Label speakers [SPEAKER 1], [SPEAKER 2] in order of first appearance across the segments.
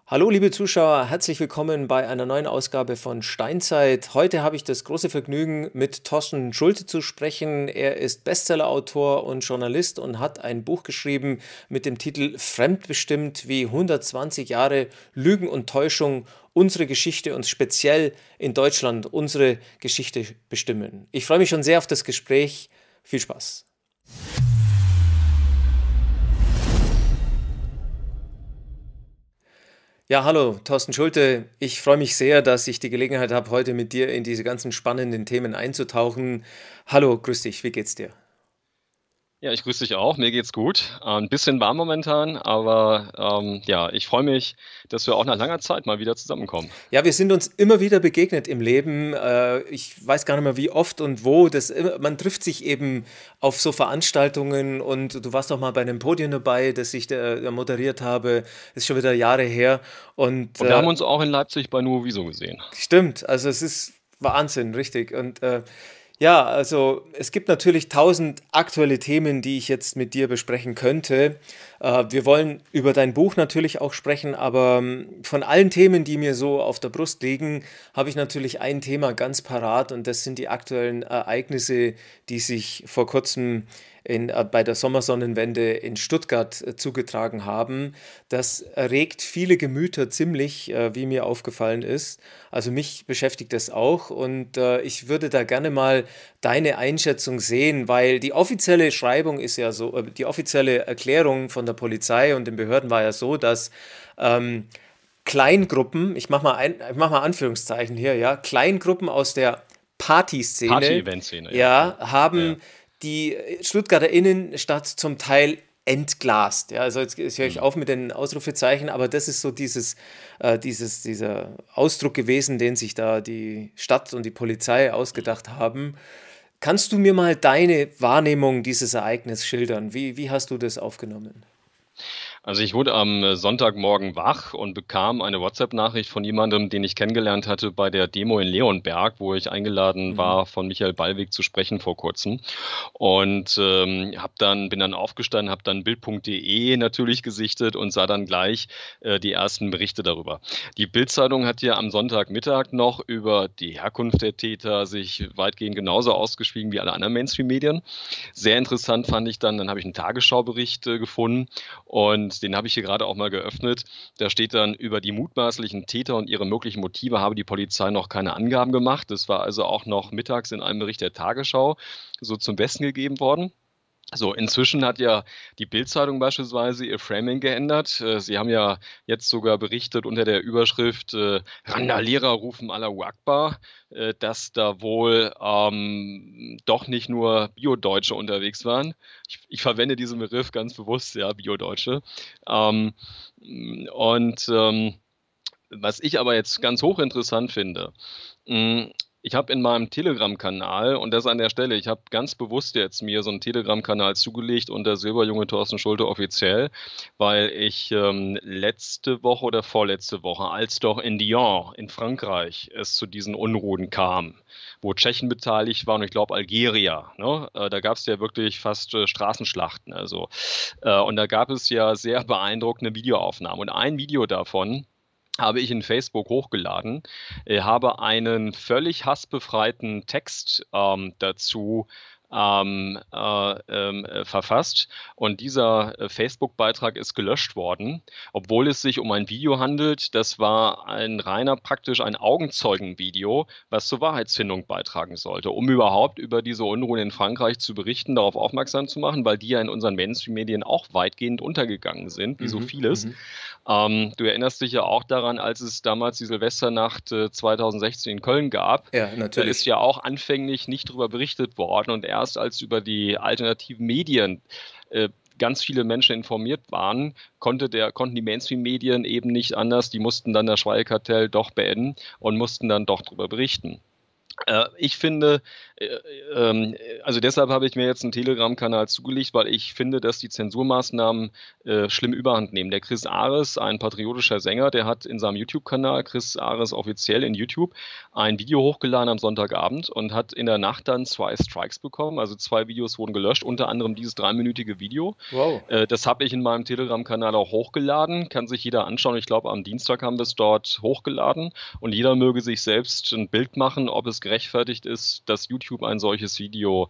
[SPEAKER 1] Hallo, liebe Zuschauer, herzlich willkommen bei einer neuen Ausgabe von Steinzeit. Heute habe ich das große Vergnügen, mit Thorsten Schulte zu sprechen. Er ist Bestsellerautor und Journalist und hat ein Buch geschrieben mit dem Titel Fremdbestimmt, wie 120 Jahre Lügen und Täuschung unsere Geschichte und speziell in Deutschland unsere Geschichte bestimmen. Ich freue mich schon sehr auf das Gespräch. Viel Spaß. Ja, hallo, Thorsten Schulte. Ich freue mich sehr, dass ich die Gelegenheit habe, heute mit dir in diese ganzen spannenden Themen einzutauchen. Hallo, grüß dich, wie geht's dir?
[SPEAKER 2] Ja, ich grüße dich auch. Mir geht's gut. Ein bisschen warm momentan, aber ja, ich freue mich, dass wir auch nach langer Zeit mal wieder zusammenkommen.
[SPEAKER 1] Ja, wir sind uns immer wieder begegnet im Leben. Ich weiß gar nicht mehr, wie oft und wo. Man trifft sich eben auf so Veranstaltungen und du warst auch mal bei einem Podium dabei, das ich da moderiert habe. Das ist schon wieder Jahre her. Und
[SPEAKER 2] Und wir haben uns auch in Leipzig bei Nuoviso gesehen.
[SPEAKER 1] stimmt, also es ist Wahnsinn, richtig. Und ja, also es gibt natürlich tausend aktuelle Themen, die ich jetzt mit dir besprechen könnte. Wir wollen über dein Buch natürlich auch sprechen, aber von allen Themen, die mir so auf der Brust liegen, habe ich natürlich ein Thema ganz parat und das sind die aktuellen Ereignisse, die sich vor kurzem bei der Sommersonnenwende in Stuttgart zugetragen haben. Das erregt viele Gemüter ziemlich, wie mir aufgefallen ist. Also mich beschäftigt das auch und ich würde da gerne mal deine Einschätzung sehen, weil die offizielle Schreibung ist ja so, die offizielle Erklärung von der Polizei und den Behörden war ja so, dass ähm, Kleingruppen, ich mach mal Anführungszeichen hier, ja, Kleingruppen aus der Partyszene,
[SPEAKER 2] Party-Event-Szene, ja,
[SPEAKER 1] ja,
[SPEAKER 2] ja, ja.
[SPEAKER 1] haben die Stuttgarter Innenstadt zum Teil entglast. Ja, also jetzt höre ich
[SPEAKER 2] Hm.
[SPEAKER 1] auf mit den Ausrufezeichen, aber das ist so dieser Ausdruck gewesen, den sich da die Stadt und die Polizei ausgedacht haben. Kannst du mir mal deine Wahrnehmung dieses Ereignisses schildern? Wie hast du das aufgenommen?
[SPEAKER 2] Also ich wurde am Sonntagmorgen wach und bekam eine WhatsApp-Nachricht von jemandem, den ich kennengelernt hatte bei der Demo in Leonberg, wo ich eingeladen
[SPEAKER 1] Mhm.
[SPEAKER 2] war, von Michael Ballweg zu sprechen vor kurzem. Und bin dann aufgestanden, habe dann Bild.de natürlich gesichtet und sah dann gleich die ersten Berichte darüber. Die Bild-Zeitung hat ja am Sonntagmittag noch über die Herkunft der Täter sich weitgehend genauso ausgeschwiegen wie alle anderen Mainstream-Medien. Sehr interessant fand ich dann habe ich einen Tagesschaubericht gefunden und den habe ich hier gerade auch mal geöffnet. Da steht dann, über die mutmaßlichen Täter und ihre möglichen Motive habe die Polizei noch keine Angaben gemacht. Das war also auch noch mittags in einem Bericht der Tagesschau so zum Besten gegeben worden. So, inzwischen hat ja die Bild-Zeitung beispielsweise ihr Framing geändert. Sie haben ja jetzt sogar berichtet unter der Überschrift Randalierer rufen Allahu Akbar, dass da wohl doch nicht nur Bio-Deutsche unterwegs waren. Ich verwende diesen Begriff ganz bewusst, ja, Bio-Deutsche. Ähm, und was ich aber jetzt ganz hochinteressant finde, ich habe in meinem Telegram-Kanal, und das an der Stelle, ich habe ganz bewusst jetzt mir so einen Telegram-Kanal zugelegt unter Silberjunge Thorsten Schulte offiziell, weil ich letzte Woche oder vorletzte Woche, als doch in Lyon in Frankreich es zu diesen Unruhen kam, wo Tschechen beteiligt waren und ich glaube Algerier, ne? Da gab es ja wirklich fast Straßenschlachten. Und da gab es ja sehr beeindruckende Videoaufnahmen. Und ein Video davon habe ich in Facebook hochgeladen, habe einen völlig hassbefreiten Text dazu verfasst und dieser Facebook-Beitrag ist gelöscht worden, obwohl es sich um ein Video handelt. Das war praktisch ein Augenzeugenvideo, was zur Wahrheitsfindung beitragen sollte, um überhaupt über diese Unruhen in Frankreich zu berichten, darauf aufmerksam zu machen, weil die ja in unseren Mainstream-Medien auch weitgehend untergegangen sind, wie so
[SPEAKER 1] Mhm.
[SPEAKER 2] vieles.
[SPEAKER 1] Mhm.
[SPEAKER 2] Du erinnerst dich ja auch daran, als es damals die Silvesternacht 2016 in Köln gab.
[SPEAKER 1] Ja,
[SPEAKER 2] Da ist
[SPEAKER 1] natürlich.
[SPEAKER 2] ja auch anfänglich nicht drüber berichtet worden und erst als über die alternativen Medien äh, ganz viele Menschen informiert waren, konnten die Mainstream-Medien eben nicht anders. Die mussten dann das Schweigekartell doch beenden und mussten dann doch drüber berichten. Ich finde, also deshalb habe ich mir jetzt einen Telegram-Kanal zugelegt, weil ich finde, dass die Zensurmaßnahmen schlimm überhand nehmen. Der Chris Ares, ein patriotischer Sänger, der hat in seinem YouTube-Kanal, Chris Ares offiziell in YouTube, ein Video hochgeladen am Sonntagabend und hat in der Nacht dann 2 Strikes bekommen. Also 2 Videos wurden gelöscht, unter anderem dieses 3-minütige Video.
[SPEAKER 1] Wow.
[SPEAKER 2] Das habe ich in meinem Telegram-Kanal auch hochgeladen, kann sich jeder anschauen. Ich glaube, am Dienstag haben wir es dort hochgeladen und jeder möge sich selbst ein Bild machen, ob es gerechtfertigt ist, dass YouTube ein solches Video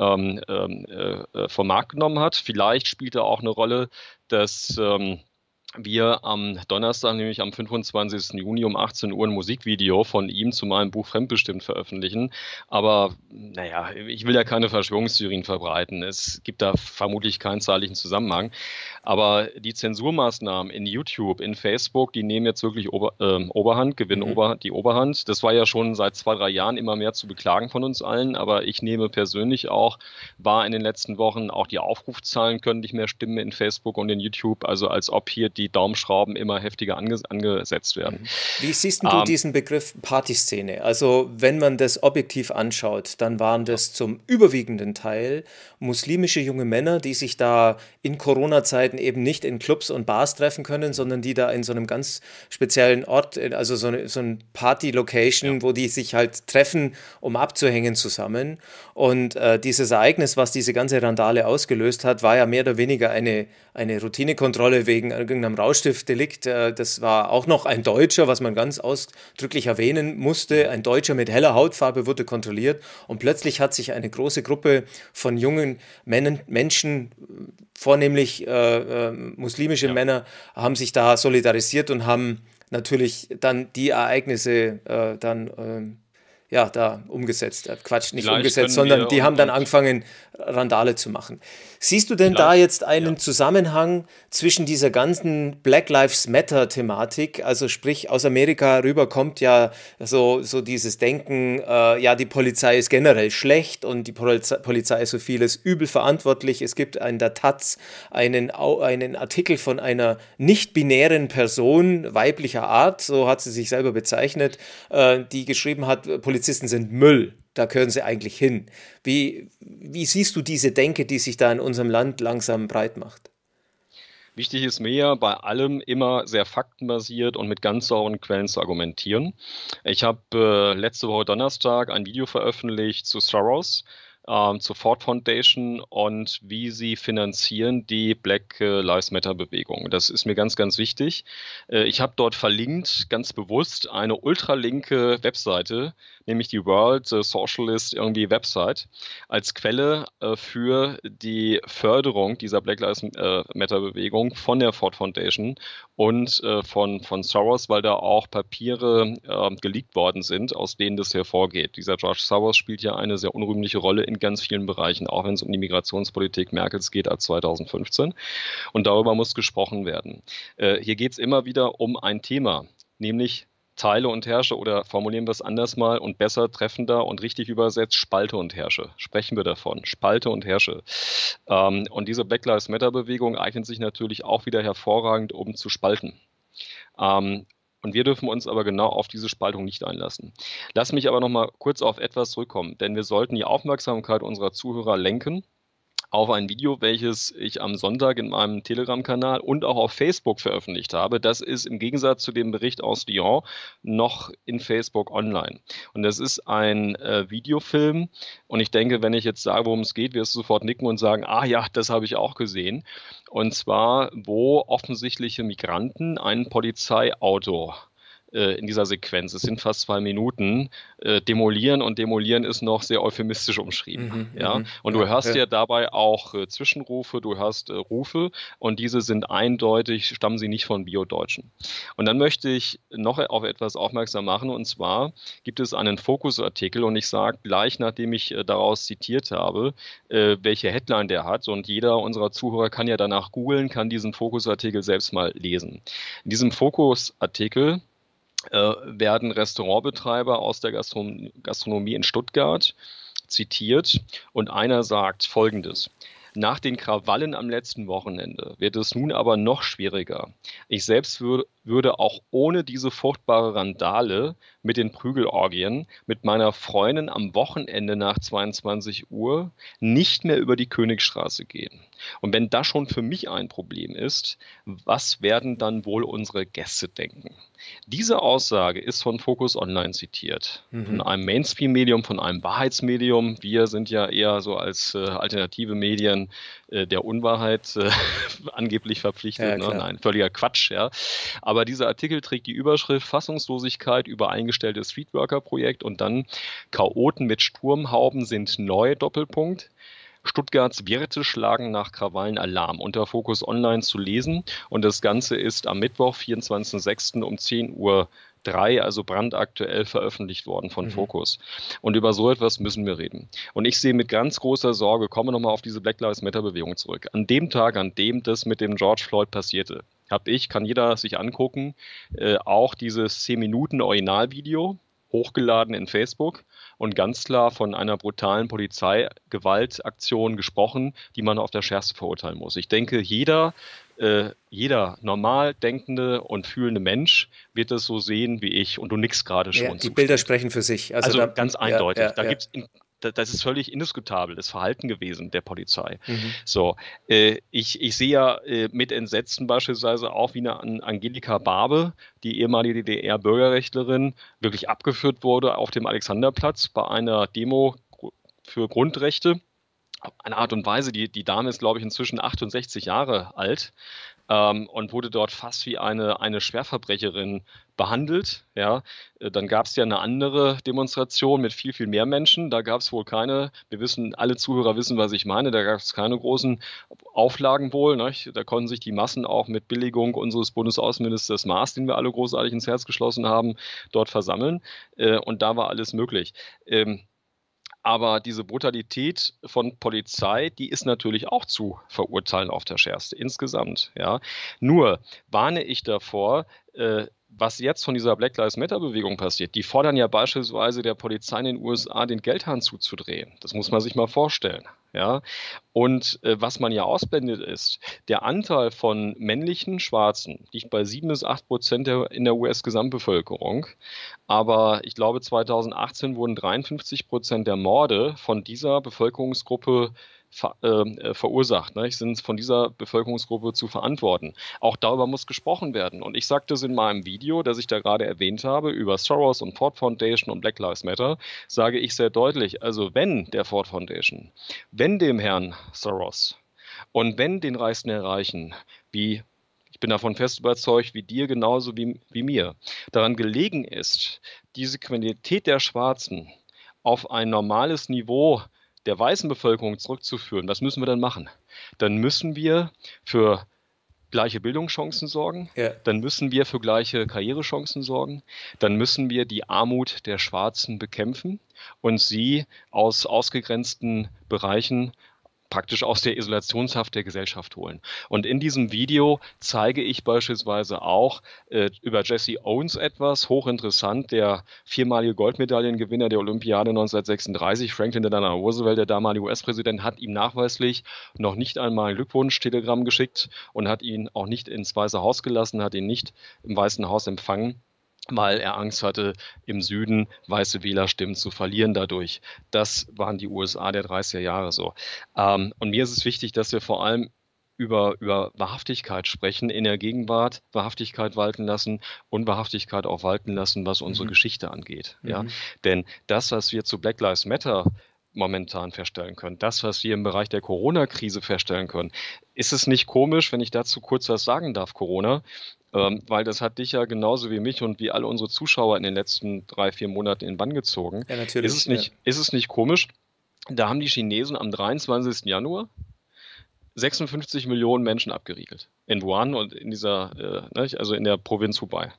[SPEAKER 2] vom Markt genommen hat. Vielleicht spielt da auch eine Rolle, dass wir am Donnerstag, nämlich am 25. Juni um 18 Uhr ein Musikvideo von ihm zu meinem Buch Fremdbestimmt veröffentlichen. Aber naja, ich will ja keine Verschwörungstheorien verbreiten. Es gibt da vermutlich keinen zahllichen Zusammenhang. Aber die Zensurmaßnahmen in YouTube, in Facebook, die nehmen jetzt wirklich Oberhand, gewinnen die Oberhand. Das war ja schon seit 2, 3 Jahren immer mehr zu beklagen von uns allen. Aber ich nehme persönlich auch wahr in den letzten Wochen, auch die Aufrufzahlen können nicht mehr stimmen in Facebook und in YouTube. Also als ob hier die Daumenschrauben immer heftiger angesetzt werden.
[SPEAKER 1] Wie siehst du diesen Begriff Partyszene? Also wenn man das objektiv anschaut, dann waren das zum überwiegenden Teil muslimische junge Männer, die sich da in Corona-Zeiten eben nicht in Clubs und Bars treffen können, sondern die da in so einem ganz speziellen Ort, also so ein Party-Location, wo die sich halt treffen, um abzuhängen zusammen. Und dieses Ereignis, was diese ganze Randale ausgelöst hat, war ja mehr oder weniger eine Routinekontrolle wegen irgendeinem Rauschgiftdelikt. Das war auch noch ein Deutscher, was man ganz ausdrücklich erwähnen musste. Ein Deutscher mit heller Hautfarbe wurde kontrolliert und plötzlich hat sich eine große Gruppe von jungen Menschen, vornehmlich muslimische Männer, haben sich da solidarisiert und haben natürlich dann die Ereignisse da umgesetzt. Quatsch, nicht
[SPEAKER 2] Vielleicht
[SPEAKER 1] umgesetzt, sondern die haben dann angefangen, Randale zu machen. Siehst du denn da jetzt einen Zusammenhang zwischen dieser ganzen Black Lives Matter-Thematik? Also sprich, aus Amerika rüber kommt ja so dieses Denken, die Polizei ist generell schlecht und die Polizei ist für vieles übel verantwortlich. Es gibt in der Taz einen Artikel von einer nicht-binären Person weiblicher Art, so hat sie sich selber bezeichnet, die geschrieben hat, Polizisten sind Müll. Da gehören sie eigentlich hin. Wie siehst du diese Denke, die sich da in unserem Land langsam breit macht?
[SPEAKER 2] Wichtig ist mir ja bei allem immer sehr faktenbasiert und mit ganz sauren Quellen zu argumentieren. Ich habe letzte Woche Donnerstag ein Video veröffentlicht zu Soros, zur Ford Foundation und wie sie finanzieren die Black Lives Matter Bewegung. Das ist mir ganz, ganz wichtig. Ich habe dort verlinkt, ganz bewusst, eine ultralinke Webseite, nämlich die World Socialist irgendwie Website, als Quelle für die Förderung dieser Black Lives Matter Bewegung von der Ford Foundation und von Soros, weil da auch Papiere geleakt worden sind, aus denen das hervorgeht. Dieser George Soros spielt ja eine sehr unrühmliche Rolle in ganz vielen Bereichen, auch wenn es um die Migrationspolitik Merkels geht ab 2015. Und darüber muss gesprochen werden. Hier geht es immer wieder um ein Thema, nämlich Teile und herrsche, oder formulieren wir es anders mal und besser, treffender und richtig übersetzt, spalte und herrsche. Sprechen wir davon, spalte und herrsche. Und diese Black Lives Matter Bewegung eignet sich natürlich auch wieder hervorragend, um zu spalten. Und wir dürfen uns aber genau auf diese Spaltung nicht einlassen. Lass mich aber noch mal kurz auf etwas zurückkommen, denn wir sollten die Aufmerksamkeit unserer Zuhörer lenken auf ein Video, welches ich am Sonntag in meinem Telegram-Kanal und auch auf Facebook veröffentlicht habe. Das ist im Gegensatz zu dem Bericht aus Lyon noch in Facebook online. Und das ist ein Videofilm. Und ich denke, wenn ich jetzt sage, worum es geht, wirst du sofort nicken und sagen, ah ja, das habe ich auch gesehen. Und zwar, wo offensichtliche Migranten ein Polizeiauto in dieser Sequenz, es sind fast 2 Minuten, demolieren, und demolieren ist noch sehr euphemistisch umschrieben. Und du hörst ja dabei auch Zwischenrufe, du hörst Rufe, und diese sind eindeutig, stammen sie nicht von Bio-Deutschen. Und dann möchte ich noch auf etwas aufmerksam machen, und zwar gibt es einen Fokus-Artikel, und ich sage gleich, nachdem ich daraus zitiert habe, welche Headline der hat, und jeder unserer Zuhörer kann ja danach googeln, kann diesen Fokus-Artikel selbst mal lesen. In diesem Fokus-Artikel werden Restaurantbetreiber aus der Gastronomie in Stuttgart zitiert, und einer sagt Folgendes: Nach den Krawallen am letzten Wochenende wird es nun aber noch schwieriger. Ich selbst würde auch ohne diese furchtbare Randale mit den Prügelorgien mit meiner Freundin am Wochenende nach 22 Uhr nicht mehr über die Königstraße gehen. Und wenn das schon für mich ein Problem ist, was werden dann wohl unsere Gäste denken? Diese Aussage ist von Focus Online zitiert, von einem Mainstream-Medium, von einem Wahrheitsmedium. Wir sind ja eher so als alternative Medien der Unwahrheit angeblich verpflichtet.
[SPEAKER 1] Ja,
[SPEAKER 2] ne? Nein, völliger Quatsch. Ja. Aber dieser Artikel trägt die Überschrift Fassungslosigkeit über eingestelltes Streetworker-Projekt und dann Chaoten mit Sturmhauben sind neu, Doppelpunkt. Stuttgarts Wirte schlagen nach Krawallen Alarm, unter Focus Online zu lesen. Und das Ganze ist am Mittwoch, 24.06. um 10:03 Uhr, also brandaktuell veröffentlicht worden von Focus. Und über so etwas müssen wir reden. Und ich sehe mit ganz großer Sorge, kommen wir nochmal auf diese Black Lives Matter Bewegung zurück. An dem Tag, an dem das mit dem George Floyd passierte, kann jeder sich angucken, auch dieses 10 Minuten Originalvideo, hochgeladen in Facebook und ganz klar von einer brutalen Polizeigewaltaktion gesprochen, die man auf das Schärfste verurteilen muss. Ich denke, jeder normal denkende und fühlende Mensch wird das so sehen wie ich und du nickst gerade schon.
[SPEAKER 1] Ja, die Bilder sprechen für sich.
[SPEAKER 2] Also ganz eindeutig.
[SPEAKER 1] Ja.
[SPEAKER 2] Das ist völlig indiskutabel, das Verhalten gewesen der Polizei. So, ich sehe ja mit Entsetzen beispielsweise auch, wie eine Angelika Barbe, die ehemalige DDR-Bürgerrechtlerin, wirklich abgeführt wurde auf dem Alexanderplatz bei einer Demo für Grundrechte. Eine Art und Weise, die Dame ist, glaube ich, inzwischen 68 Jahre alt und wurde dort fast wie eine Schwerverbrecherin behandelt. Ja. Dann gab es ja eine andere Demonstration mit viel, viel mehr Menschen. Da gab es wohl keine, alle Zuhörer wissen, was ich meine, da gab es keine großen Auflagen wohl. Nicht? Da konnten sich die Massen auch mit Billigung unseres Bundesaußenministers Maas, den wir alle großartig ins Herz geschlossen haben, dort versammeln. Und da war alles möglich. Aber diese Brutalität von Polizei, die ist natürlich auch zu verurteilen auf der Schärfste, insgesamt. Ja. Nur warne ich davor, was jetzt von dieser Black Lives Matter Bewegung passiert. Die fordern ja beispielsweise der Polizei in den USA den Geldhahn zuzudrehen. Das muss man sich mal vorstellen. Ja. Und was man ja ausblendet ist, der Anteil von männlichen Schwarzen liegt bei 7-8% in der US-Gesamtbevölkerung. Aber ich glaube, 2018 wurden 53% der Morde von dieser Bevölkerungsgruppe verursacht. Ne? Sind von dieser Bevölkerungsgruppe zu verantworten. Auch darüber muss gesprochen werden. Und ich sagte es in meinem Video, das ich da gerade erwähnt habe, über Soros und Ford Foundation und Black Lives Matter, sage ich sehr deutlich, also wenn der Ford Foundation, wenn dem Herrn Soros und wenn den Reichsten der Reichen, ich bin davon fest überzeugt, wie dir genauso wie mir, daran gelegen ist, diese Qualität der Schwarzen auf ein normales Niveau der weißen Bevölkerung zurückzuführen, was müssen wir dann machen? Dann müssen wir für gleiche Bildungschancen sorgen, dann müssen wir für gleiche Karrierechancen sorgen, dann müssen wir die Armut der Schwarzen bekämpfen und sie aus ausgegrenzten Bereichen praktisch aus der Isolationshaft der Gesellschaft holen. Und in diesem Video zeige ich beispielsweise auch über Jesse Owens etwas, hochinteressant, der 4-malige Goldmedaillengewinner der Olympiade 1936, Franklin Delano Roosevelt, der damalige US-Präsident, hat ihm nachweislich noch nicht einmal ein Glückwunsch-Telegramm geschickt und hat ihn auch nicht ins Weiße Haus gelassen, hat ihn nicht im Weißen Haus empfangen, weil er Angst hatte, im Süden weiße Wählerstimmen zu verlieren dadurch. Das waren die USA der 30er Jahre so. Und mir ist es wichtig, dass wir vor allem über Wahrhaftigkeit sprechen, in der Gegenwart Wahrhaftigkeit walten lassen und Wahrhaftigkeit auch walten lassen, was unsere Geschichte angeht. Ja? Denn das, was wir zu Black Lives Matter momentan feststellen können, das, was wir im Bereich der Corona-Krise feststellen können, ist es nicht komisch, wenn ich dazu kurz was sagen darf, Corona? Weil das hat dich ja genauso wie mich und wie alle unsere Zuschauer in den letzten 3-4 Monaten in den Bann gezogen.
[SPEAKER 1] Ja, natürlich.
[SPEAKER 2] Ist es nicht komisch? Da haben die Chinesen am 23. Januar 56 Millionen Menschen abgeriegelt. In Wuhan und in also in der Provinz Hubei.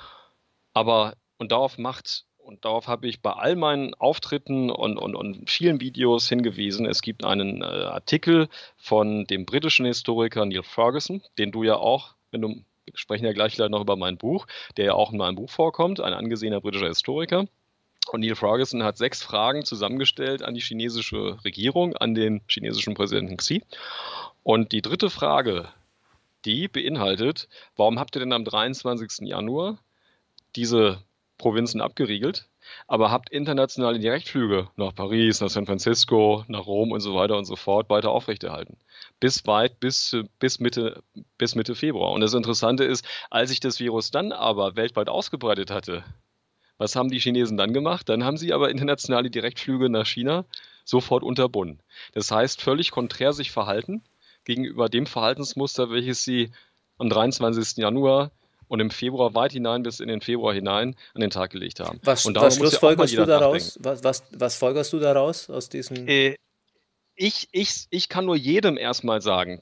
[SPEAKER 2] Und darauf habe ich bei all meinen Auftritten und vielen Videos hingewiesen. Es gibt einen Artikel von dem britischen Historiker Neil Ferguson, den du ja auch, wir sprechen ja gleich noch über mein Buch, der ja auch in meinem Buch vorkommt, ein angesehener britischer Historiker. Und Neil Ferguson hat 6 Fragen zusammengestellt an die chinesische Regierung, an den chinesischen Präsidenten Xi. Und die dritte Frage Die beinhaltet, warum habt ihr denn am 23. Januar diese Provinzen abgeriegelt, aber habt internationale Direktflüge nach Paris, nach San Francisco, nach Rom und so weiter und so fort weiter aufrechterhalten. Bis Mitte Februar. Und das Interessante ist, als sich das Virus dann aber weltweit ausgebreitet hatte, was haben die Chinesen dann gemacht? Dann haben sie aber internationale Direktflüge nach China sofort unterbunden. Das heißt, völlig konträr sich verhalten gegenüber dem Verhaltensmuster, welches sie am 23. Januar und im Februar weit hinein bis in den Februar hinein an den Tag gelegt haben. Und
[SPEAKER 1] Was
[SPEAKER 2] darüber muss ja auch mal
[SPEAKER 1] schlussfolgerst du
[SPEAKER 2] jeder nachdenken.
[SPEAKER 1] daraus? Was folgerst du daraus aus diesen?
[SPEAKER 2] Äh, ich kann nur jedem erstmal sagen,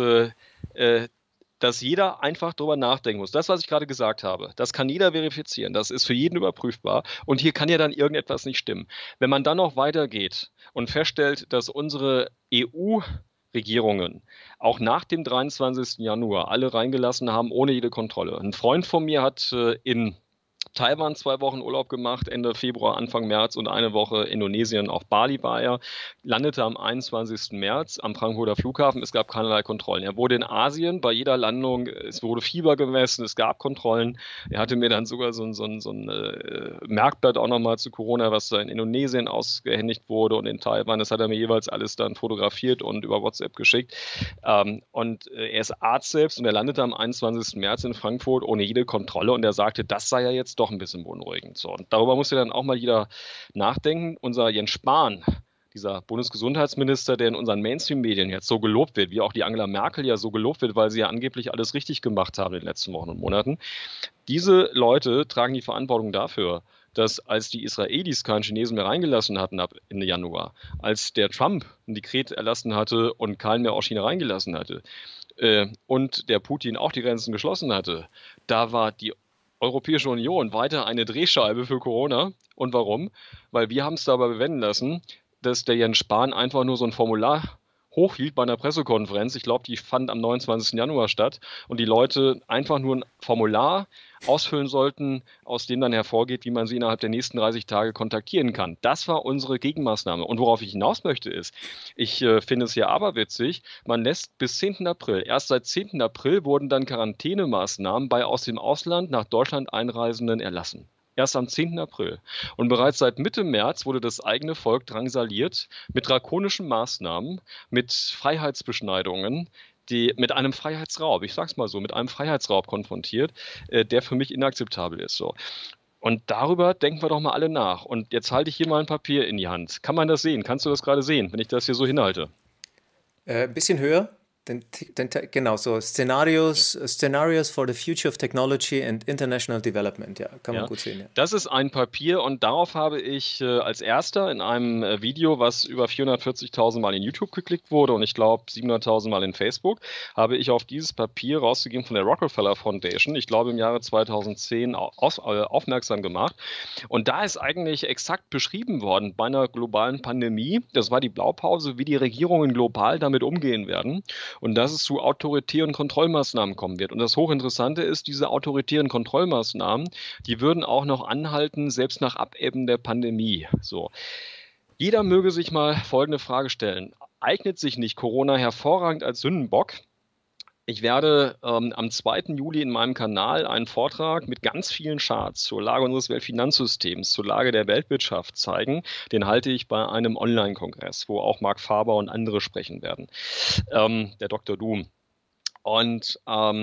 [SPEAKER 2] dass jeder einfach drüber nachdenken muss. Das, was ich gerade gesagt habe, das kann jeder verifizieren. Das ist für jeden überprüfbar. Und hier kann ja dann irgendetwas nicht stimmen. Wenn man dann noch weitergeht und feststellt, dass unsere EU-Regierungen auch nach dem 23. Januar alle reingelassen haben, ohne jede Kontrolle. Ein Freund von mir hat in Taiwan 2 Wochen Urlaub gemacht, Ende Februar, Anfang März und eine Woche Indonesien, auf Bali war er, landete am 21. März am Frankfurter Flughafen, es gab keinerlei Kontrollen. Er wurde in Asien bei jeder Landung, es wurde Fieber gemessen, es gab Kontrollen. Er hatte mir dann sogar so ein Merkblatt auch nochmal zu Corona, was da in Indonesien ausgehändigt wurde und in Taiwan, das hat er mir jeweils alles dann fotografiert und über WhatsApp geschickt. Und er ist Arzt selbst und er landete am 21. März in Frankfurt ohne jede Kontrolle und er sagte, das sei ja jetzt doch ein bisschen beunruhigend. So, und darüber muss ja dann auch mal jeder nachdenken. Unser Jens Spahn, dieser Bundesgesundheitsminister, der in unseren Mainstream-Medien jetzt so gelobt wird, wie auch die Angela Merkel ja so gelobt wird, weil sie ja angeblich alles richtig gemacht haben in den letzten Wochen und Monaten. Diese Leute tragen die Verantwortung dafür, dass als die Israelis keinen Chinesen mehr reingelassen hatten ab Ende Januar, als der Trump ein Dekret erlassen hatte und keinen mehr aus China reingelassen hatte und der Putin auch die Grenzen geschlossen hatte, da war die Europäische Union weiter eine Drehscheibe für Corona. Und warum? Weil wir haben es dabei bewenden lassen, dass der Jens Spahn einfach nur so ein Formular hochhielt bei einer Pressekonferenz. Ich glaube, die fand am 29. Januar statt. Und die Leute einfach nur ein Formular ausfüllen sollten, aus dem dann hervorgeht, wie man sie innerhalb der nächsten 30 Tage kontaktieren kann. Das war unsere Gegenmaßnahme. Und worauf ich hinaus möchte ist, ich finde es ja aberwitzig, man lässt bis 10. April, erst seit 10. April wurden dann Quarantänemaßnahmen bei aus dem Ausland nach Deutschland Einreisenden erlassen. Erst am 10. April. Und bereits seit Mitte März wurde das eigene Volk drangsaliert mit drakonischen Maßnahmen, mit Freiheitsbeschneidungen, mit einem Freiheitsraub, ich sag's mal so, mit einem Freiheitsraub konfrontiert, der für mich inakzeptabel ist. So. Und darüber denken wir doch mal alle nach. Und jetzt halte ich hier mal ein Papier in die Hand. Kann man das sehen? Kannst du das gerade sehen, wenn ich das hier so hinhalte?
[SPEAKER 1] Ein bisschen höher. Genau, so Scenarios for the Future of Technology and International Development. Ja, kann man
[SPEAKER 2] Ja,
[SPEAKER 1] gut sehen. Ja.
[SPEAKER 2] das ist ein Papier und darauf habe ich als erster in einem Video, was über 440.000 Mal in YouTube geklickt wurde und ich glaube 700.000 Mal in Facebook, habe ich auf dieses Papier rausgegeben von der Rockefeller Foundation, ich glaube im Jahre 2010 aufmerksam gemacht. Und da ist eigentlich exakt beschrieben worden bei einer globalen Pandemie, das war die Blaupause, wie die Regierungen global damit umgehen werden. Und dass es zu autoritären Kontrollmaßnahmen kommen wird. Und das Hochinteressante ist, diese autoritären Kontrollmaßnahmen, die würden auch noch anhalten, selbst nach Abebben der Pandemie. So. Jeder möge sich mal folgende Frage stellen. Eignet sich nicht Corona hervorragend als Sündenbock? Ich werde am 2. Juli in meinem Kanal einen Vortrag mit ganz vielen Charts zur Lage unseres Weltfinanzsystems, zur Lage der Weltwirtschaft zeigen. Den halte ich bei einem Online-Kongress, wo auch Mark Faber und andere sprechen werden, der Dr. Doom. Und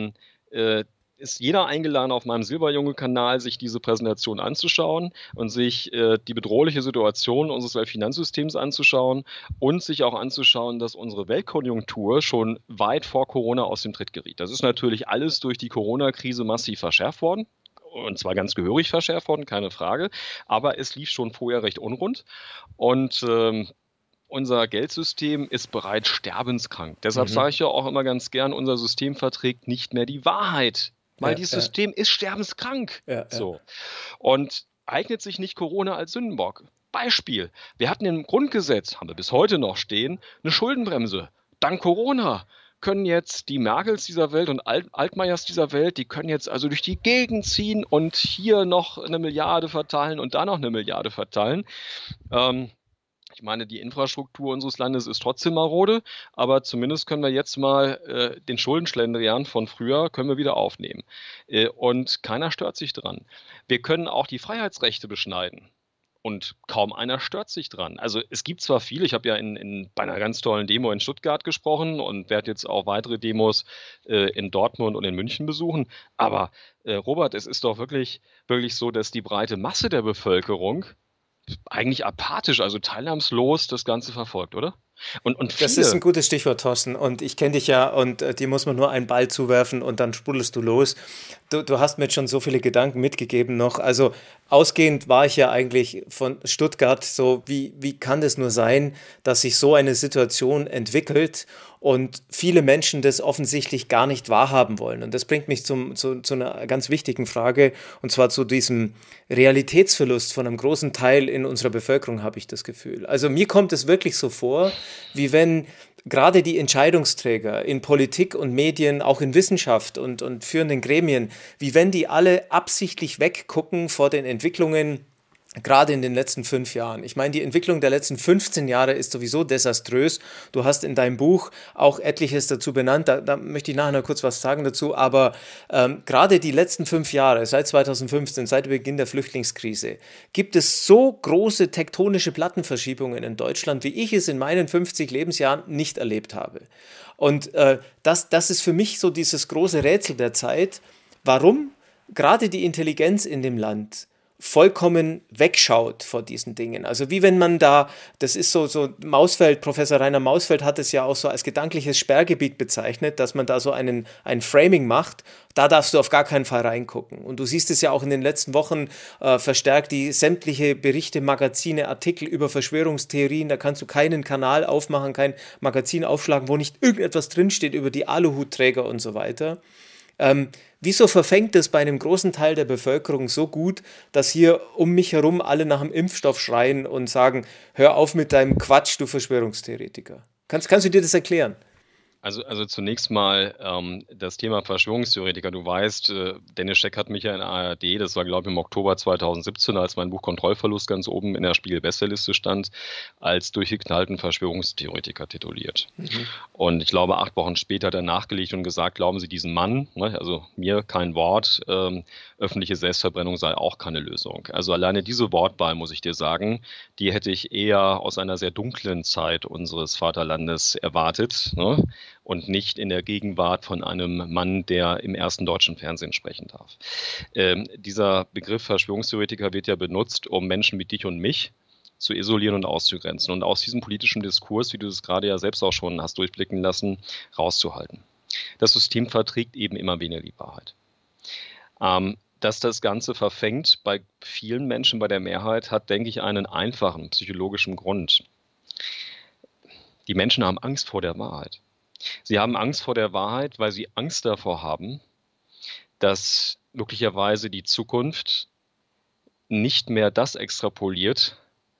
[SPEAKER 2] ist jeder eingeladen, auf meinem Silberjunge-Kanal sich diese Präsentation anzuschauen und sich die bedrohliche Situation unseres Weltfinanzsystems anzuschauen und sich auch anzuschauen, dass unsere Weltkonjunktur schon weit vor Corona aus dem Tritt geriet. Das ist natürlich alles durch die Corona-Krise massiv verschärft worden. Und zwar ganz gehörig verschärft worden, keine Frage. Aber es lief schon vorher recht unrund. Und unser Geldsystem ist bereits sterbenskrank. Deshalb sage ich ja auch immer ganz gern, unser System verträgt nicht mehr die Wahrheit. Weil dieses System ist sterbenskrank. So. Und eignet sich nicht Corona als Sündenbock? Beispiel. Wir hatten im Grundgesetz, haben wir bis heute noch stehen, eine Schuldenbremse. Dank Corona können jetzt die Merkels dieser Welt und Altmaiers dieser Welt, die können jetzt also durch die Gegend ziehen und hier noch 1 Milliarde verteilen und da noch 1 Milliarde verteilen. Ich meine, die Infrastruktur unseres Landes ist trotzdem marode, aber zumindest können wir jetzt mal den Schuldenschlendrian von früher können wir wieder aufnehmen. Und keiner stört sich dran. Wir können auch die Freiheitsrechte beschneiden. Und kaum einer stört sich dran. Also es gibt zwar viele, ich habe ja bei einer ganz tollen Demo in Stuttgart gesprochen und werde jetzt auch weitere Demos in Dortmund und in München besuchen, aber Robert, es ist doch wirklich, wirklich so, dass die breite Masse der Bevölkerung eigentlich apathisch, also teilnahmslos das Ganze verfolgt, oder? Und
[SPEAKER 1] Das ist ein
[SPEAKER 2] viele,
[SPEAKER 1] gutes Stichwort, Thorsten. Und ich kenne dich ja und dir muss man nur einen Ball zuwerfen und dann sprudelst du los. Du hast mir jetzt schon so viele Gedanken mitgegeben noch. Also ausgehend war ich ja eigentlich von Stuttgart so, wie kann das nur sein, dass sich so eine Situation entwickelt und viele Menschen das offensichtlich gar nicht wahrhaben wollen. Und das bringt mich zu einer ganz wichtigen Frage, und zwar zu diesem Realitätsverlust von einem großen Teil in unserer Bevölkerung, habe ich das Gefühl. Also mir kommt es wirklich so vor, wie wenn gerade die Entscheidungsträger in Politik und Medien, auch in Wissenschaft und führenden Gremien, wie wenn die alle absichtlich weggucken vor den Entwicklungen, gerade in den letzten 5 Jahren. Ich meine, die Entwicklung der letzten 15 Jahre ist sowieso desaströs. Du hast in deinem Buch auch etliches dazu benannt. Da möchte ich nachher noch kurz was sagen dazu. Aber gerade die letzten 5 Jahre, seit 2015, seit Beginn der Flüchtlingskrise, gibt es so große tektonische Plattenverschiebungen in Deutschland, wie ich es in meinen 50 Lebensjahren nicht erlebt habe. Und das ist für mich so dieses große Rätsel der Zeit, warum gerade die Intelligenz in dem Land vollkommen wegschaut vor diesen Dingen. Also wie wenn man da, das ist so Mausfeld, Professor Rainer Mausfeld hat es ja auch so als gedankliches Sperrgebiet bezeichnet, dass man da so ein Framing macht, da darfst du auf gar keinen Fall reingucken. Und du siehst es ja auch in den letzten Wochen verstärkt, die sämtliche Berichte, Magazine, Artikel über Verschwörungstheorien, da kannst du keinen Kanal aufmachen, kein Magazin aufschlagen, wo nicht irgendetwas drinsteht über die Aluhutträger und so weiter. Wieso verfängt es bei einem großen Teil der Bevölkerung so gut, dass hier um mich herum alle nach dem Impfstoff schreien und sagen, hör auf mit deinem Quatsch, du Verschwörungstheoretiker? Kannst du dir das erklären?
[SPEAKER 2] also zunächst mal das Thema Verschwörungstheoretiker. Du weißt, Dennis Scheck hat mich ja in der ARD, das war glaube ich im Oktober 2017, als mein Buch Kontrollverlust ganz oben in der Spiegel-Bestsellerliste stand, als durchgeknallten Verschwörungstheoretiker tituliert. Und ich glaube, 8 Wochen später hat er nachgelegt und gesagt, glauben Sie diesen Mann, ne, also mir kein Wort, öffentliche Selbstverbrennung sei auch keine Lösung. Also alleine diese Wortwahl, muss ich dir sagen, die hätte ich eher aus einer sehr dunklen Zeit unseres Vaterlandes erwartet, ne? Und nicht in der Gegenwart von einem Mann, der im ersten deutschen Fernsehen sprechen darf. Dieser Begriff Verschwörungstheoretiker wird ja benutzt, um Menschen wie dich und mich zu isolieren und auszugrenzen und aus diesem politischen Diskurs, wie du es gerade ja selbst auch schon hast durchblicken lassen, rauszuhalten. Das System verträgt eben immer weniger die Wahrheit. Dass das Ganze verfängt bei vielen Menschen, bei der Mehrheit, hat, denke ich, einen einfachen psychologischen Grund. Die Menschen haben Angst vor der Wahrheit. Sie haben Angst vor der Wahrheit, weil sie Angst davor haben, dass möglicherweise die Zukunft nicht mehr das extrapoliert,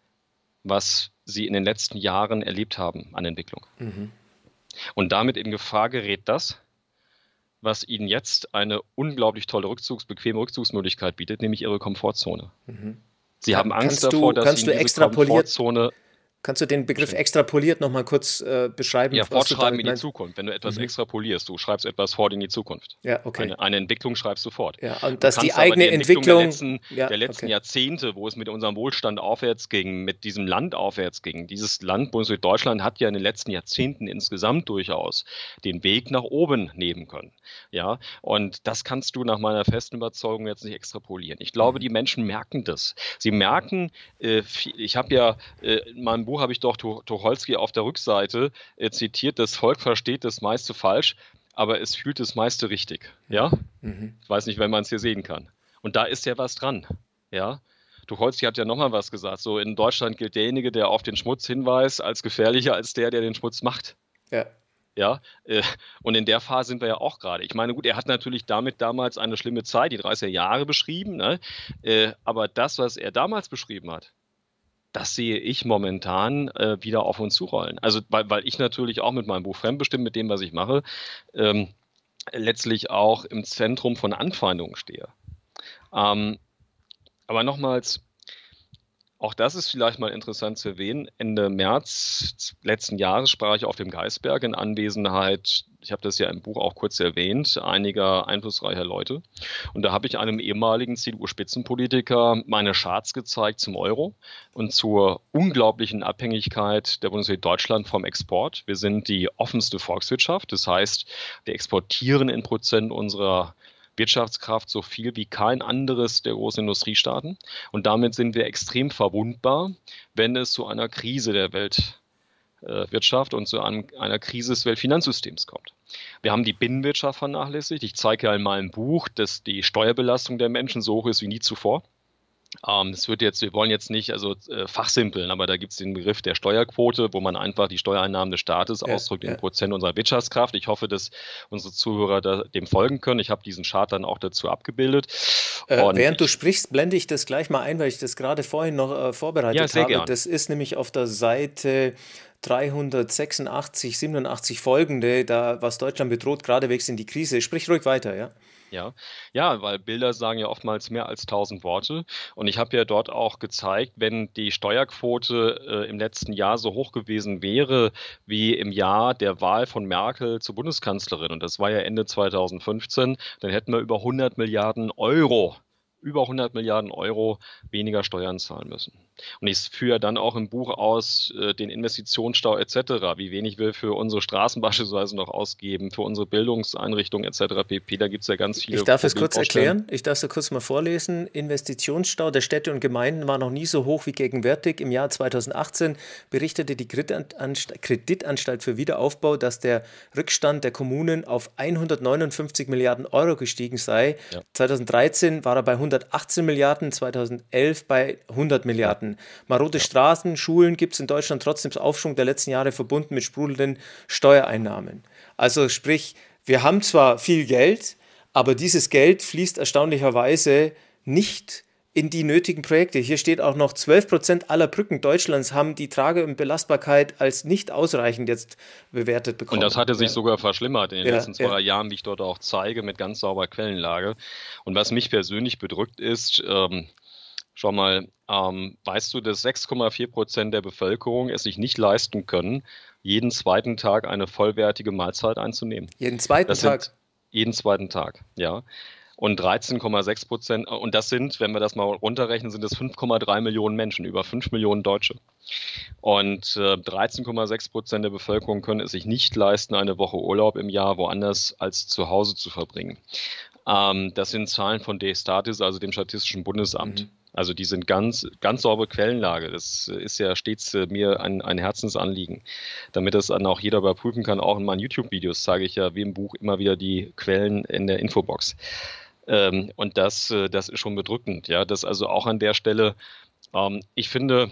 [SPEAKER 2] was sie in den letzten Jahren erlebt haben an Entwicklung. Und damit in Gefahr gerät das, was ihnen jetzt eine unglaublich tolle bequeme Rückzugsmöglichkeit bietet, nämlich ihre Komfortzone. Sie haben Angst davor, dass sie in diese Komfortzone...
[SPEAKER 1] Kannst du den Begriff extrapoliert noch mal kurz beschreiben?
[SPEAKER 2] Ja,
[SPEAKER 1] was du
[SPEAKER 2] fortschreiben
[SPEAKER 1] damit
[SPEAKER 2] in die
[SPEAKER 1] meinst?
[SPEAKER 2] Zukunft. Wenn du etwas extrapolierst, du schreibst etwas fort in die Zukunft.
[SPEAKER 1] Ja, okay.
[SPEAKER 2] Eine Entwicklung schreibst du fort.
[SPEAKER 1] Ja, und
[SPEAKER 2] Du
[SPEAKER 1] dass die
[SPEAKER 2] kannst aber
[SPEAKER 1] eigene
[SPEAKER 2] die Entwicklung der
[SPEAKER 1] Entwicklung. Ja,
[SPEAKER 2] letzten
[SPEAKER 1] okay.
[SPEAKER 2] Jahrzehnte, wo es mit unserem Wohlstand aufwärts ging, mit diesem Land aufwärts ging, dieses Land, Bundesrepublik Deutschland, hat ja in den letzten Jahrzehnten insgesamt durchaus den Weg nach oben nehmen können. Ja, und das kannst du nach meiner festen Überzeugung jetzt nicht extrapolieren. Ich glaube, die Menschen merken das. Sie merken, ich habe ja, in meinem Buch habe ich doch Tucholsky auf der Rückseite zitiert, das Volk versteht das meiste falsch, aber es fühlt das meiste richtig. Ja? Ich weiß nicht, wenn man es hier sehen kann. Und da ist ja was dran. Ja? Tucholsky hat ja nochmal was gesagt. So in Deutschland gilt derjenige, der auf den Schmutz hinweist, als gefährlicher als der den Schmutz macht.
[SPEAKER 1] Ja.
[SPEAKER 2] Ja, und in der Phase sind wir ja auch gerade. Ich meine, gut, er hat natürlich damit damals eine schlimme Zeit, die 30er Jahre beschrieben, ne? Aber das, was er damals beschrieben hat, das sehe ich momentan wieder auf uns zurollen. Also, weil ich natürlich auch mit meinem Buch Fremdbestimmt, mit dem, was ich mache, letztlich auch im Zentrum von Anfeindungen stehe. Aber nochmals, Auch das ist vielleicht mal interessant zu erwähnen. Ende März letzten Jahres sprach ich auf dem Geisberg in Anwesenheit, ich habe das ja im Buch auch kurz erwähnt, einiger einflussreicher Leute. Und da habe ich einem ehemaligen CDU-Spitzenpolitiker meine Charts gezeigt zum Euro und zur unglaublichen Abhängigkeit der Bundesrepublik Deutschland vom Export. Wir sind die offenste Volkswirtschaft. Das heißt, wir exportieren in Prozent unserer Wirtschaftskraft so viel wie kein anderes der großen Industriestaaten. Und damit sind wir extrem verwundbar, wenn es zu einer Krise der Weltwirtschaft und zu einer Krise des Weltfinanzsystems kommt. Wir haben die Binnenwirtschaft vernachlässigt. Ich zeige ja in meinem Buch, dass die Steuerbelastung der Menschen so hoch ist wie nie zuvor. Wir wollen jetzt nicht fachsimpeln, aber da gibt es den Begriff der Steuerquote, wo man einfach die Steuereinnahmen des Staates ausdrückt in Prozent unserer Wirtschaftskraft. Ich hoffe, dass unsere Zuhörer dem folgen können. Ich habe diesen Chart dann auch dazu abgebildet.
[SPEAKER 1] Während du sprichst, blende ich das gleich mal ein, weil ich das gerade vorhin noch vorbereitet habe.
[SPEAKER 2] Gern.
[SPEAKER 1] Das ist nämlich auf der Seite 386, 87 folgende, da was Deutschland bedroht, geradewegs in die Krise. Sprich ruhig weiter, ja?
[SPEAKER 2] Ja, weil Bilder sagen ja oftmals mehr als 1000 Worte. Und ich habe ja dort auch gezeigt, wenn die Steuerquote im letzten Jahr so hoch gewesen wäre wie im Jahr der Wahl von Merkel zur Bundeskanzlerin, und das war ja Ende 2015, dann hätten wir über 100 Milliarden Euro weniger Steuern zahlen müssen. Und ich führe dann auch im Buch aus den Investitionsstau etc., wie wenig wir für unsere Straßen beispielsweise noch ausgeben, für unsere Bildungseinrichtungen etc. pp. Da gibt es ja ganz viele.
[SPEAKER 1] Ich darf es kurz erklären, ich darf es kurz mal vorlesen. Investitionsstau der Städte und Gemeinden war noch nie so hoch wie gegenwärtig. Im Jahr 2018 berichtete die Kreditanstalt für Wiederaufbau, dass der Rückstand der Kommunen auf 159 Milliarden Euro gestiegen sei. Ja. 2013 war er bei 118 Milliarden, 2011 bei 100 Milliarden. Marode Straßen, Schulen gibt es in Deutschland trotzdem Aufschwung der letzten Jahre verbunden mit sprudelnden Steuereinnahmen. Also sprich, wir haben zwar viel Geld, aber dieses Geld fließt erstaunlicherweise nicht in die nötigen Projekte. Hier steht auch noch, 12% aller Brücken Deutschlands haben die Trage- und Belastbarkeit als nicht ausreichend jetzt bewertet bekommen.
[SPEAKER 2] Und das hatte sich sogar verschlimmert in den letzten 2 Jahren, wie ich dort auch zeige, mit ganz sauberer Quellenlage. Und was mich persönlich bedrückt ist, schau mal, weißt du, dass 6,4% der Bevölkerung es sich nicht leisten können, jeden zweiten Tag eine vollwertige Mahlzeit einzunehmen?
[SPEAKER 1] Jeden zweiten Tag?
[SPEAKER 2] Jeden zweiten Tag, ja. Und 13,6%, und das sind, wenn wir das mal runterrechnen, sind es 5,3 Millionen Menschen, über 5 Millionen Deutsche. Und 13,6% der Bevölkerung können es sich nicht leisten, eine Woche Urlaub im Jahr woanders als zu Hause zu verbringen. Das sind Zahlen von DStatis, also dem Statistischen Bundesamt. Mhm. Also die sind ganz, ganz saubere Quellenlage. Das ist ja stets mir ein Herzensanliegen, damit das dann auch jeder überprüfen kann. Auch in meinen YouTube-Videos zeige ich ja wie im Buch immer wieder die Quellen in der Infobox. Und das ist schon bedrückend. Ja, das also auch an der Stelle. Ich finde,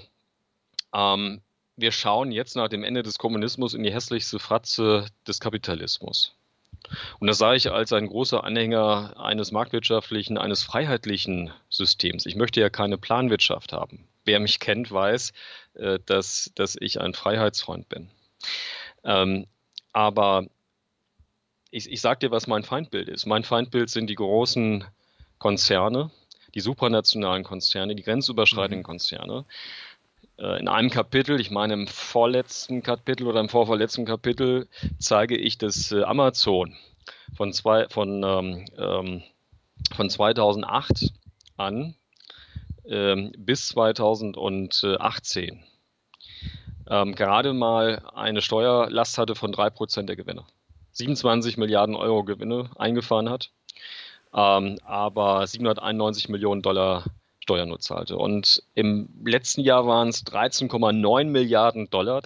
[SPEAKER 2] wir schauen jetzt nach dem Ende des Kommunismus in die hässlichste Fratze des Kapitalismus. Und das sage ich als ein großer Anhänger eines marktwirtschaftlichen, eines freiheitlichen Systems. Ich möchte ja keine Planwirtschaft haben. Wer mich kennt, weiß, dass ich ein Freiheitsfreund bin. Aber ich sage dir, was mein Feindbild ist. Mein Feindbild sind die großen Konzerne, die supranationalen Konzerne, die grenzüberschreitenden Konzerne. In einem Kapitel, ich meine im vorletzten Kapitel oder im vorvorletzten Kapitel, zeige ich, dass Amazon von 2008 an bis 2018 gerade mal eine Steuerlast hatte von 3% der Gewinne. 27 Milliarden Euro Gewinne eingefahren hat, aber 791 Millionen Dollar Steuern nur zahlte. Und im letzten Jahr waren es 13,9 Milliarden Dollar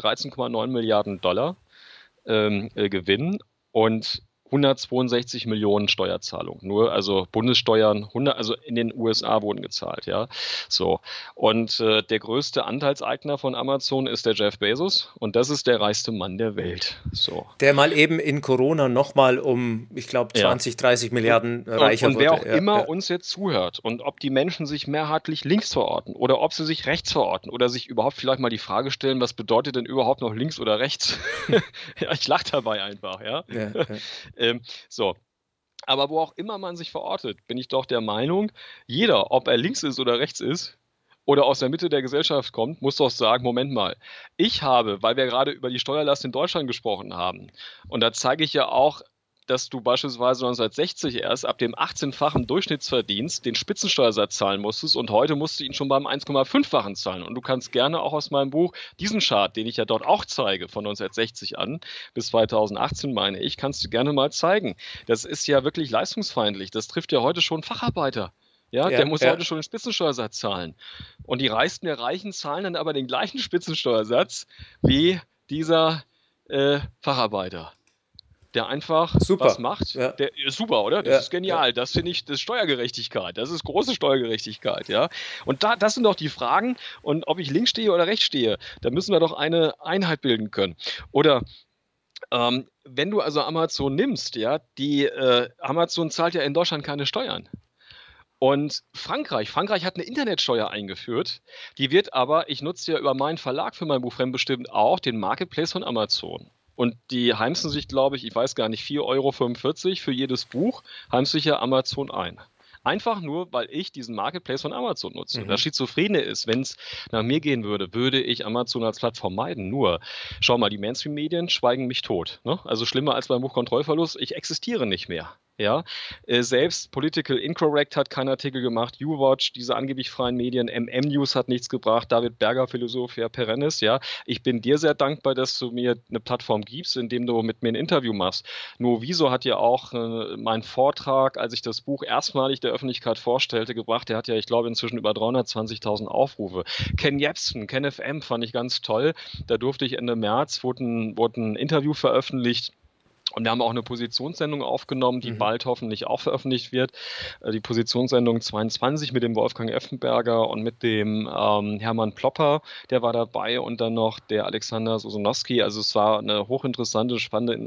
[SPEAKER 2] Gewinn und 162 Millionen Steuerzahlungen. Nur, also Bundessteuern, also in den USA wurden gezahlt, ja. So. Und der größte Anteilseigner von Amazon ist der Jeff Bezos und das ist der reichste Mann der Welt. So.
[SPEAKER 1] Der mal eben in Corona nochmal um, ich glaube, 20, 30 Milliarden reicher wurde.
[SPEAKER 2] Und wer auch immer uns jetzt zuhört und ob die Menschen sich mehrheitlich links verorten oder ob sie sich rechts verorten oder sich überhaupt vielleicht mal die Frage stellen, was bedeutet denn überhaupt noch links oder rechts? Ja, ich lache dabei einfach, ja. So. Aber wo auch immer man sich verortet, bin ich doch der Meinung, jeder, ob er links ist oder rechts ist, oder aus der Mitte der Gesellschaft kommt, muss doch sagen, Moment mal, ich habe, weil wir gerade über die Steuerlast in Deutschland gesprochen haben, und da zeige ich ja auch, dass du beispielsweise 1960 erst ab dem 18-fachen Durchschnittsverdienst den Spitzensteuersatz zahlen musstest und heute musst du ihn schon beim 1,5-fachen zahlen. Und du kannst gerne auch aus meinem Buch diesen Chart, den ich ja dort auch zeige, von 1960 an bis 2018, meine ich, kannst du gerne mal zeigen. Das ist ja wirklich leistungsfeindlich. Das trifft ja heute schon Facharbeiter. Ja, der muss heute schon den Spitzensteuersatz zahlen. Und die reichsten der Reichen zahlen dann aber den gleichen Spitzensteuersatz wie dieser Facharbeiter, der einfach was macht.
[SPEAKER 1] Ja.
[SPEAKER 2] Der ist super, oder? Das ist genial. Ja. Das finde ich, das ist Steuergerechtigkeit. Das ist große Steuergerechtigkeit, ja. Und das sind doch die Fragen. Und ob ich links stehe oder rechts stehe, da müssen wir doch eine Einheit bilden können. Oder wenn du also Amazon nimmst, ja, Amazon zahlt ja in Deutschland keine Steuern. Und Frankreich hat eine Internetsteuer eingeführt. Die wird aber, ich nutze ja über meinen Verlag für mein Buch fremdbestimmt auch den Marketplace von Amazon. Und die heimsen sich, glaube ich weiß gar nicht, 4,45 € für jedes Buch, heimst sich ja Amazon ein. Einfach nur, weil ich diesen Marketplace von Amazon nutze. Das Schizophrene ist, wenn es nach mir gehen würde, würde ich Amazon als Plattform meiden. Nur, schau mal, die Mainstream-Medien schweigen mich tot. Ne? Also schlimmer als beim Buch Kontrollverlust, ich existiere nicht mehr. Ja, selbst Political Incorrect hat keinen Artikel gemacht, YouWatch, diese angeblich freien Medien, MM-News hat nichts gebracht, David Berger, Philosophia Perennis, ja. Ich bin dir sehr dankbar, dass du mir eine Plattform gibst, indem du mit mir ein Interview machst. Noviso hat ja auch meinen Vortrag, als ich das Buch erstmalig der Öffentlichkeit vorstellte, gebracht. Der hat ja, ich glaube, inzwischen über 320.000 Aufrufe. Ken Jebsen, Ken FM fand ich ganz toll. Da durfte ich Ende März, wurde ein Interview veröffentlicht. Und wir haben auch eine Positionssendung aufgenommen, die bald hoffentlich auch veröffentlicht wird. Die Positionssendung 22 mit dem Wolfgang Effenberger und mit dem Hermann Plopper, der war dabei, und dann noch der Alexander Sosunowski. Also es war eine hochinteressante,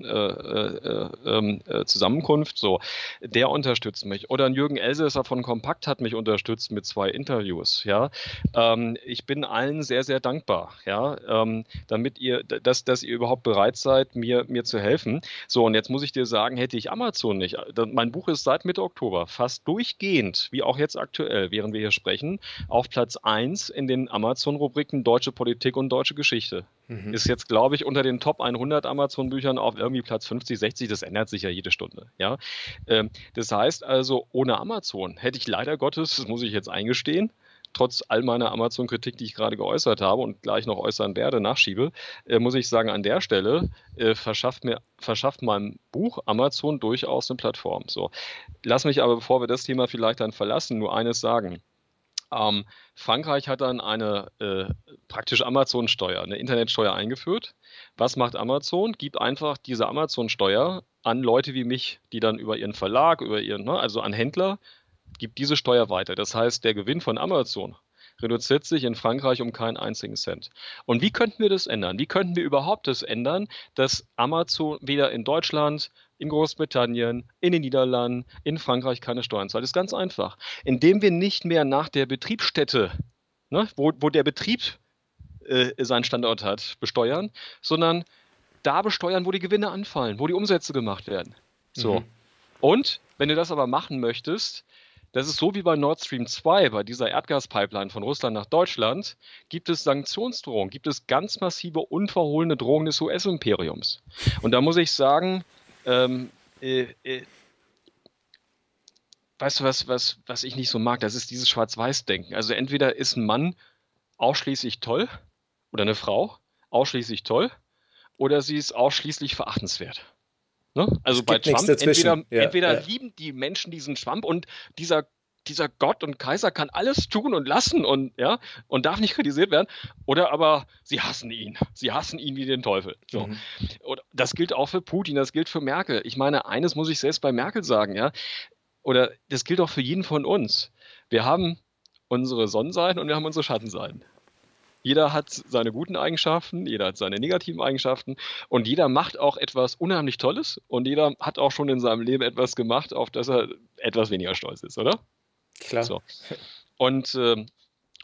[SPEAKER 2] spannende Zusammenkunft. So, der unterstützt mich. Oder Jürgen Elsässer von Kompakt hat mich unterstützt mit 2 Interviews. Ja, ich bin allen sehr, sehr dankbar. Ja, damit dass ihr überhaupt bereit seid, mir zu helfen. So, und jetzt muss ich dir sagen, hätte ich Amazon nicht. Mein Buch ist seit Mitte Oktober fast durchgehend, wie auch jetzt aktuell, während wir hier sprechen, auf Platz 1 in den Amazon-Rubriken Deutsche Politik und Deutsche Geschichte. Ist jetzt, glaube ich, unter den Top 100 Amazon-Büchern auf irgendwie Platz 50, 60. Das ändert sich ja jede Stunde. Ja? Das heißt also, ohne Amazon hätte ich leider Gottes, das muss ich jetzt eingestehen, trotz all meiner Amazon-Kritik, die ich gerade geäußert habe und gleich noch äußern werde, nachschiebe, muss ich sagen, an der Stelle verschafft meinem Buch Amazon durchaus eine Plattform. So. Lass mich aber, bevor wir das Thema vielleicht dann verlassen, nur eines sagen. Frankreich hat dann eine praktisch Amazon-Steuer, eine Internetsteuer eingeführt. Was macht Amazon? Gibt einfach diese Amazon-Steuer an Leute wie mich, die dann über ihren Verlag, also an Händler, gibt diese Steuer weiter. Das heißt, der Gewinn von Amazon reduziert sich in Frankreich um keinen einzigen Cent. Und wie könnten wir das ändern? Wie könnten wir überhaupt das ändern, dass Amazon weder in Deutschland, in Großbritannien, in den Niederlanden, in Frankreich keine Steuern zahlt? Das ist ganz einfach. Indem wir nicht mehr nach der Betriebsstätte, wo der Betrieb seinen Standort hat, besteuern, sondern da besteuern, wo die Gewinne anfallen, wo die Umsätze gemacht werden. So. Und wenn du das aber machen möchtest, das ist so wie bei Nord Stream 2, bei dieser Erdgaspipeline von Russland nach Deutschland, gibt es Sanktionsdrohungen, gibt es ganz massive, unverhohlene Drohungen des US-Imperiums. Und da muss ich sagen, weißt du, was ich nicht so mag, das ist dieses Schwarz-Weiß-Denken. Also entweder ist ein Mann ausschließlich toll oder eine Frau ausschließlich toll oder sie ist ausschließlich verachtenswert. Ne? Also bei Trump, entweder lieben die Menschen diesen Trump und dieser Gott und Kaiser kann alles tun und lassen und darf nicht kritisiert werden, oder aber sie hassen ihn wie den Teufel. So. Und das gilt auch für Putin, das gilt für Merkel. Ich meine, eines muss ich selbst bei Merkel sagen, ja, oder das gilt auch für jeden von uns. Wir haben unsere Sonnenseiten und wir haben unsere Schattenseiten. Jeder hat seine guten Eigenschaften, jeder hat seine negativen Eigenschaften und jeder macht auch etwas unheimlich Tolles und jeder hat auch schon in seinem Leben etwas gemacht, auf das er etwas weniger stolz ist, oder?
[SPEAKER 1] Klar.
[SPEAKER 2] So. Und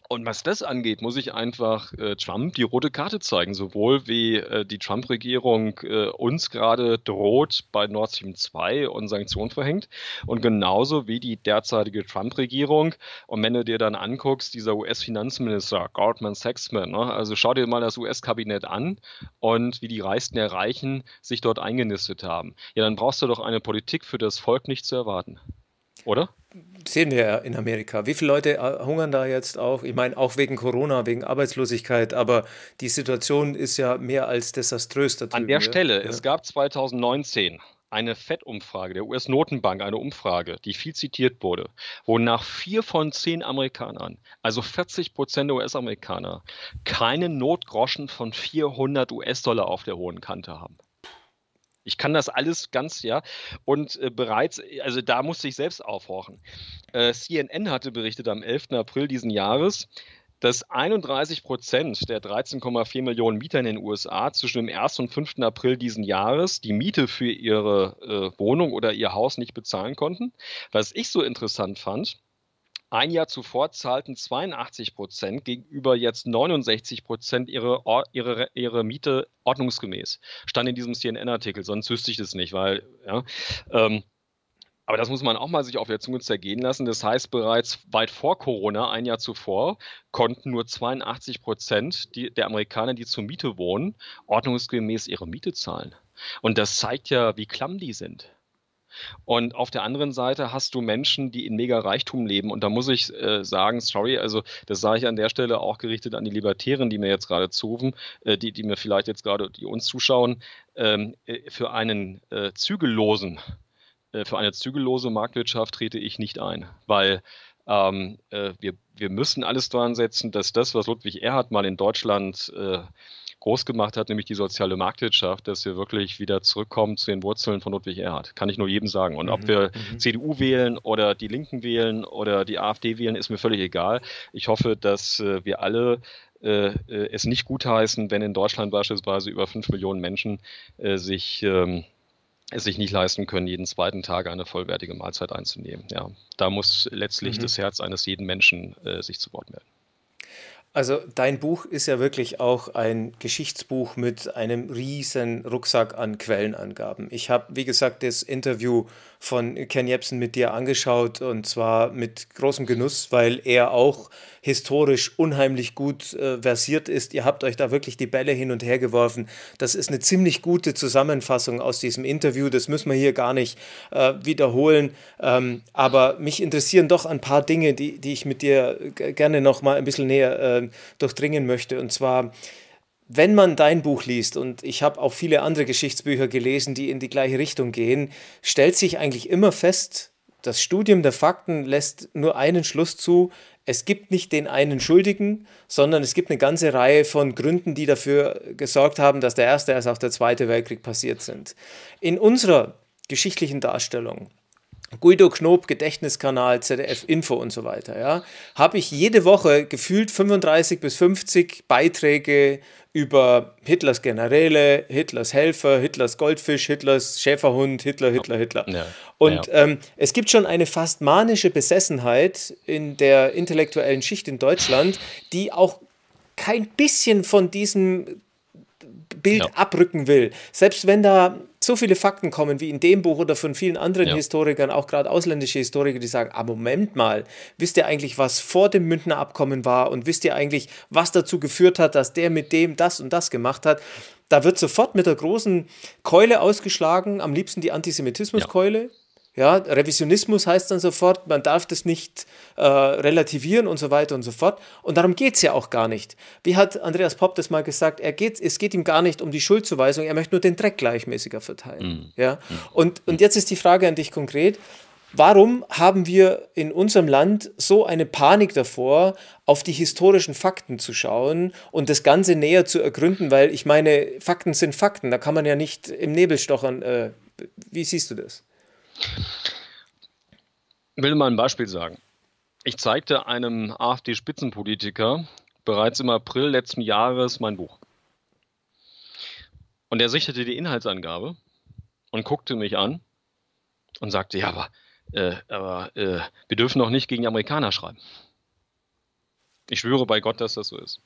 [SPEAKER 2] Und was das angeht, muss ich einfach Trump die rote Karte zeigen, sowohl wie die Trump-Regierung uns gerade droht bei Nord Stream 2 und Sanktionen verhängt und genauso wie die derzeitige Trump-Regierung. Und wenn du dir dann anguckst, dieser US-Finanzminister Goldman Sachs, ne, also schau dir mal das US-Kabinett an und wie die Reichsten der Reichen sich dort eingenistet haben. Ja, dann brauchst du doch eine Politik für das Volk nicht zu erwarten, oder?
[SPEAKER 1] Sehen wir ja in Amerika. Wie viele Leute hungern da jetzt auch? Ich meine, auch wegen Corona, wegen Arbeitslosigkeit, aber die Situation ist ja mehr als desaströs da
[SPEAKER 2] An
[SPEAKER 1] drüben.
[SPEAKER 2] der
[SPEAKER 1] Ja?
[SPEAKER 2] Stelle,
[SPEAKER 1] Ja.
[SPEAKER 2] es gab 2019 eine FED-Umfrage der US-Notenbank, eine Umfrage, die viel zitiert wurde, wonach 4 von 10 Amerikanern, also 40% der US-Amerikaner, keinen Notgroschen von 400 US-Dollar auf der hohen Kante haben. Ich kann das alles ganz, ja, und bereits, also da musste ich selbst aufhorchen. CNN hatte berichtet am 11. April diesen Jahres, dass 31% der 13,4 Millionen Mieter in den USA zwischen dem 1. und 5. April diesen Jahres die Miete für ihre Wohnung oder ihr Haus nicht bezahlen konnten. Was ich so interessant fand, ein Jahr zuvor zahlten 82% gegenüber jetzt 69% ihre Miete ordnungsgemäß. Stand in diesem CNN-Artikel, sonst wüsste ich das nicht, weil, ja, aber das muss man auch mal sich auf der Zunge zergehen lassen. Das heißt, bereits weit vor Corona, ein Jahr zuvor, konnten nur 82% der Amerikaner, die zur Miete wohnen, ordnungsgemäß ihre Miete zahlen. Und das zeigt ja, wie klamm die sind. Und auf der anderen Seite hast du Menschen, die in mega Reichtum leben. Und da muss ich sagen, sorry, also das sage ich an der Stelle auch gerichtet an die Libertären, die mir jetzt gerade zurufen, die mir vielleicht jetzt gerade, die uns zuschauen, für einen für eine zügellose Marktwirtschaft trete ich nicht ein, weil wir müssen alles dran setzen, dass das, was Ludwig Erhard mal in Deutschland groß gemacht hat, nämlich die soziale Marktwirtschaft, dass wir wirklich wieder zurückkommen zu den Wurzeln von Ludwig Erhard. Kann ich nur jedem sagen. Und ob wir CDU wählen oder die Linken wählen oder die AfD wählen, ist mir völlig egal. Ich hoffe, dass wir alle es nicht gutheißen, wenn in Deutschland beispielsweise über 5 Millionen Menschen es sich nicht leisten können, jeden zweiten Tag eine vollwertige Mahlzeit einzunehmen. Ja, da muss letztlich das Herz eines jeden Menschen sich zu Wort melden.
[SPEAKER 1] Also dein Buch ist ja wirklich auch ein Geschichtsbuch mit einem riesen Rucksack an Quellenangaben. Ich habe, wie gesagt, das Interview von Ken Jebsen mit dir angeschaut und zwar mit großem Genuss, weil er auch historisch unheimlich gut versiert ist. Ihr habt euch da wirklich die Bälle hin und her geworfen. Das ist eine ziemlich gute Zusammenfassung aus diesem Interview. Das müssen wir hier gar nicht wiederholen. Aber mich interessieren doch ein paar Dinge, die ich mit dir gerne noch mal ein bisschen näher durchdringen möchte. Und zwar, wenn man dein Buch liest, und ich habe auch viele andere Geschichtsbücher gelesen, die in die gleiche Richtung gehen, stellt sich eigentlich immer fest, das Studium der Fakten lässt nur einen Schluss zu: Es gibt nicht den einen Schuldigen, sondern es gibt eine ganze Reihe von Gründen, die dafür gesorgt haben, dass der Erste als auch der Zweite Weltkrieg passiert sind. In unserer geschichtlichen Darstellung, Guido Knob, Gedächtniskanal, ZDF Info und so weiter, ja, habe ich jede Woche gefühlt 35 bis 50 Beiträge über Hitlers Generäle, Hitlers Helfer, Hitlers Goldfisch, Hitlers Schäferhund, Hitler.
[SPEAKER 2] Ja,
[SPEAKER 1] Und
[SPEAKER 2] ja.
[SPEAKER 1] es gibt schon eine fast manische Besessenheit in der intellektuellen Schicht in Deutschland, die auch kein bisschen von diesem Bild
[SPEAKER 2] Ja.
[SPEAKER 1] abrücken will. Selbst wenn da so viele Fakten kommen wie in dem Buch oder von vielen anderen
[SPEAKER 2] Ja.
[SPEAKER 1] Historikern, auch gerade ausländische Historiker, die sagen, Moment mal, wisst ihr eigentlich, was vor dem Münchner Abkommen war und wisst ihr eigentlich, was dazu geführt hat, dass der mit dem das und das gemacht hat? Da wird sofort mit der großen Keule ausgeschlagen, am liebsten die Antisemitismuskeule. Ja, Revisionismus heißt dann sofort, man darf das nicht relativieren und so weiter und so fort. Und darum geht es ja auch gar nicht. Wie hat Andreas Popp das mal gesagt? Es geht ihm gar nicht um die Schuldzuweisung, er möchte nur den Dreck gleichmäßiger verteilen. Ja? Und jetzt ist die Frage an dich konkret: Warum haben wir in unserem Land so eine Panik davor, auf die historischen Fakten zu schauen und das Ganze näher zu ergründen? Weil ich meine, Fakten sind Fakten, da kann man ja nicht im Nebel stochern. Wie siehst du das?
[SPEAKER 2] Ich will mal ein Beispiel sagen. Ich zeigte einem AfD-Spitzenpolitiker bereits im April letzten Jahres mein Buch. Und er sichtete die Inhaltsangabe und guckte mich an und sagte, ja, aber wir dürfen doch nicht gegen die Amerikaner schreiben. Ich schwöre bei Gott, dass das so ist.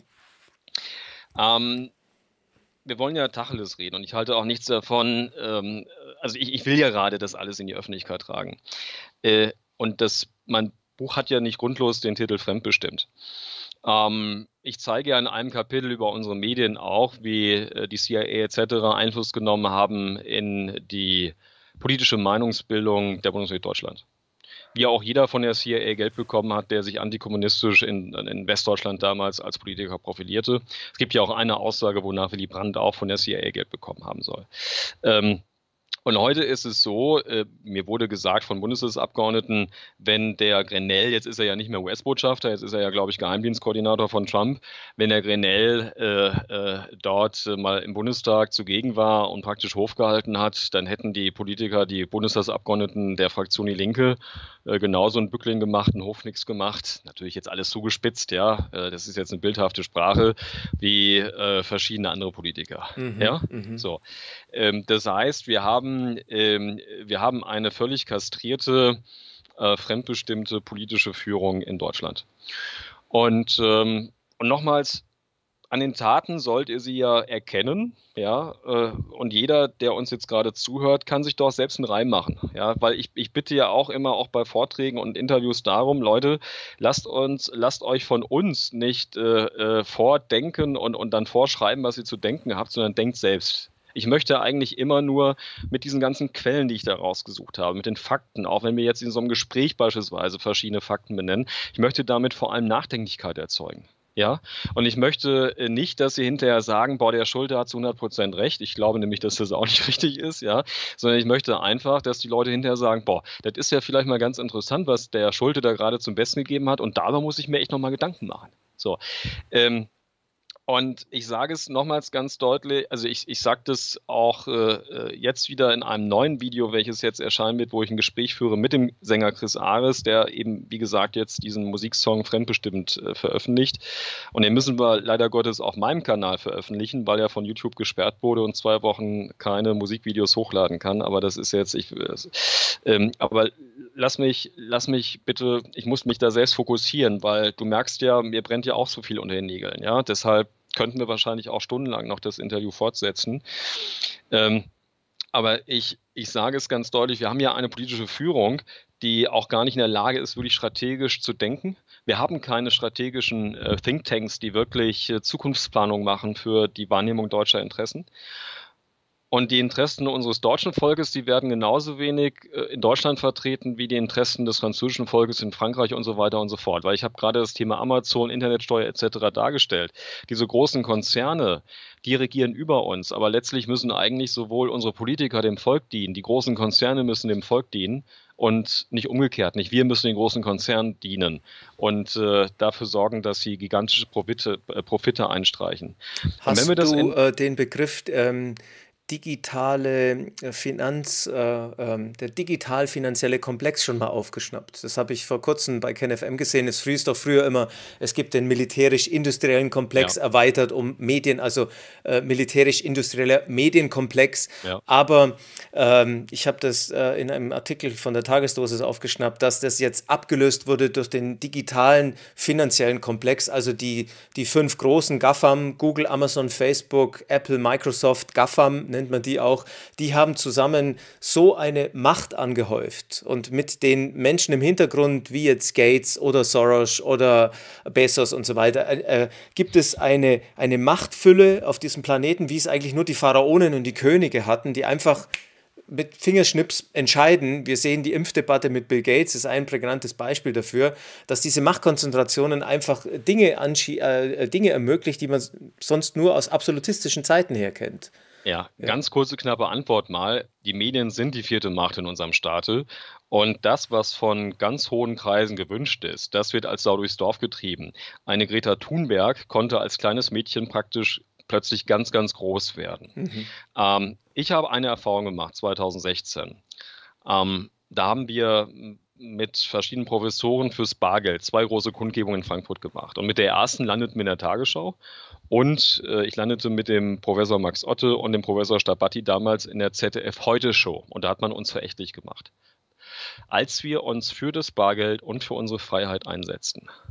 [SPEAKER 2] Wir wollen ja Tacheles reden und ich halte auch nichts davon, also ich will ja gerade das alles in die Öffentlichkeit tragen. Und mein Buch hat ja nicht grundlos den Titel Fremdbestimmt. Ich zeige ja in einem Kapitel über unsere Medien auch, wie die CIA etc. Einfluss genommen haben in die politische Meinungsbildung der Bundesrepublik Deutschland. Wie auch jeder von der CIA Geld bekommen hat, der sich antikommunistisch in Westdeutschland damals als Politiker profilierte. Es gibt ja auch eine Aussage, wonach Willy Brandt auch von der CIA Geld bekommen haben soll. Und heute ist es so, mir wurde gesagt von Bundestagsabgeordneten, wenn der Grenell, jetzt ist er ja nicht mehr US-Botschafter, jetzt ist er ja, glaube ich, Geheimdienstkoordinator von Trump, wenn der Grenell dort mal im Bundestag zugegen war und praktisch Hof gehalten hat, dann hätten die Politiker, die Bundestagsabgeordneten der Fraktion Die Linke genauso einen Bückling gemacht, einen Hofnix gemacht. Natürlich jetzt alles zugespitzt, ja, das ist jetzt eine bildhafte Sprache, wie verschiedene andere Politiker. Ja, so. Das heißt, wir haben eine völlig kastrierte, fremdbestimmte politische Führung in Deutschland. Und nochmals, an den Taten sollt ihr sie ja erkennen, ja, und jeder, der uns jetzt gerade zuhört, kann sich doch selbst einen Reim machen, ja, weil ich bitte ja auch immer, auch bei Vorträgen und Interviews darum, Leute, lasst euch von uns nicht vordenken und dann vorschreiben, was ihr zu denken habt, sondern denkt selbst. Ich möchte eigentlich immer nur mit diesen ganzen Quellen, die ich da rausgesucht habe, mit den Fakten, auch wenn wir jetzt in so einem Gespräch beispielsweise verschiedene Fakten benennen, ich möchte damit vor allem Nachdenklichkeit erzeugen. Ja, und ich möchte nicht, dass Sie hinterher sagen, boah, der Schulte hat zu 100% recht. Ich glaube nämlich, dass das auch nicht richtig ist, ja, sondern ich möchte einfach, dass die Leute hinterher sagen, boah, das ist ja vielleicht mal ganz interessant, was der Schulte da gerade zum Besten gegeben hat und darüber muss ich mir echt nochmal Gedanken machen. So, und ich sage es nochmals ganz deutlich, also ich sage das auch jetzt wieder in einem neuen Video, welches jetzt erscheinen wird, wo ich ein Gespräch führe mit dem Sänger Chris Ares, der eben, wie gesagt, jetzt diesen Musiksong Fremdbestimmt veröffentlicht. Und den müssen wir leider Gottes auf meinem Kanal veröffentlichen, weil er von YouTube gesperrt wurde und 2 Wochen keine Musikvideos hochladen kann. Aber das ist jetzt, aber lass mich bitte, ich muss mich da selbst fokussieren, weil du merkst ja, mir brennt ja auch so viel unter den Nägeln, ja, deshalb könnten wir wahrscheinlich auch stundenlang noch das Interview fortsetzen. Aber ich sage es ganz deutlich, wir haben ja eine politische Führung, die auch gar nicht in der Lage ist, wirklich strategisch zu denken. Wir haben keine strategischen Thinktanks, die wirklich Zukunftsplanung machen für die Wahrnehmung deutscher Interessen. Und die Interessen unseres deutschen Volkes, die werden genauso wenig in Deutschland vertreten wie die Interessen des französischen Volkes in Frankreich und so weiter und so fort. Weil ich habe gerade das Thema Amazon, Internetsteuer etc. dargestellt. Diese großen Konzerne, die regieren über uns. Aber letztlich müssen eigentlich sowohl unsere Politiker dem Volk dienen, die großen Konzerne müssen dem Volk dienen und nicht umgekehrt. Nicht wir müssen den großen Konzernen dienen und dafür sorgen, dass sie gigantische Profite einstreichen.
[SPEAKER 1] Hast du den Begriff digitale der digital-finanzielle Komplex schon mal aufgeschnappt? Das habe ich vor kurzem bei KenFM gesehen. Es hieß doch früher immer, es gibt den militärisch-industriellen Komplex erweitert um Medien, also militärisch-industrieller Medienkomplex. Ja. Aber ich habe das in einem Artikel von der Tagesdosis aufgeschnappt, dass das jetzt abgelöst wurde durch den digitalen finanziellen Komplex, also die 5 großen GAFAM, Google, Amazon, Facebook, Apple, Microsoft, GAFAM, nennt man die auch, die haben zusammen so eine Macht angehäuft. Und mit den Menschen im Hintergrund, wie jetzt Gates oder Soros oder Bezos und so weiter, gibt es eine Machtfülle auf diesem Planeten, wie es eigentlich nur die Pharaonen und die Könige hatten, die einfach mit Fingerschnips entscheiden. Wir sehen die Impfdebatte mit Bill Gates, ist ein prägnantes Beispiel dafür, dass diese Machtkonzentrationen einfach Dinge ermöglicht, die man sonst nur aus absolutistischen Zeiten her kennt.
[SPEAKER 2] Ja, ganz kurze, knappe Antwort mal. Die Medien sind die 4. Macht in unserem Staate. Und das, was von ganz hohen Kreisen gewünscht ist, das wird als Sau durchs Dorf getrieben. Eine Greta Thunberg konnte als kleines Mädchen praktisch plötzlich ganz, ganz groß werden. Ich habe eine Erfahrung gemacht, 2016. Da haben wir mit verschiedenen Professoren fürs Bargeld 2 große Kundgebungen in Frankfurt gemacht. Und mit der ersten landeten wir in der Tagesschau. Und ich landete mit dem Professor Max Otte und dem Professor Stabatti damals in der ZDF-Heute-Show. Und da hat man uns verächtlich gemacht. Als wir uns für das Bargeld und für unsere Freiheit einsetzten,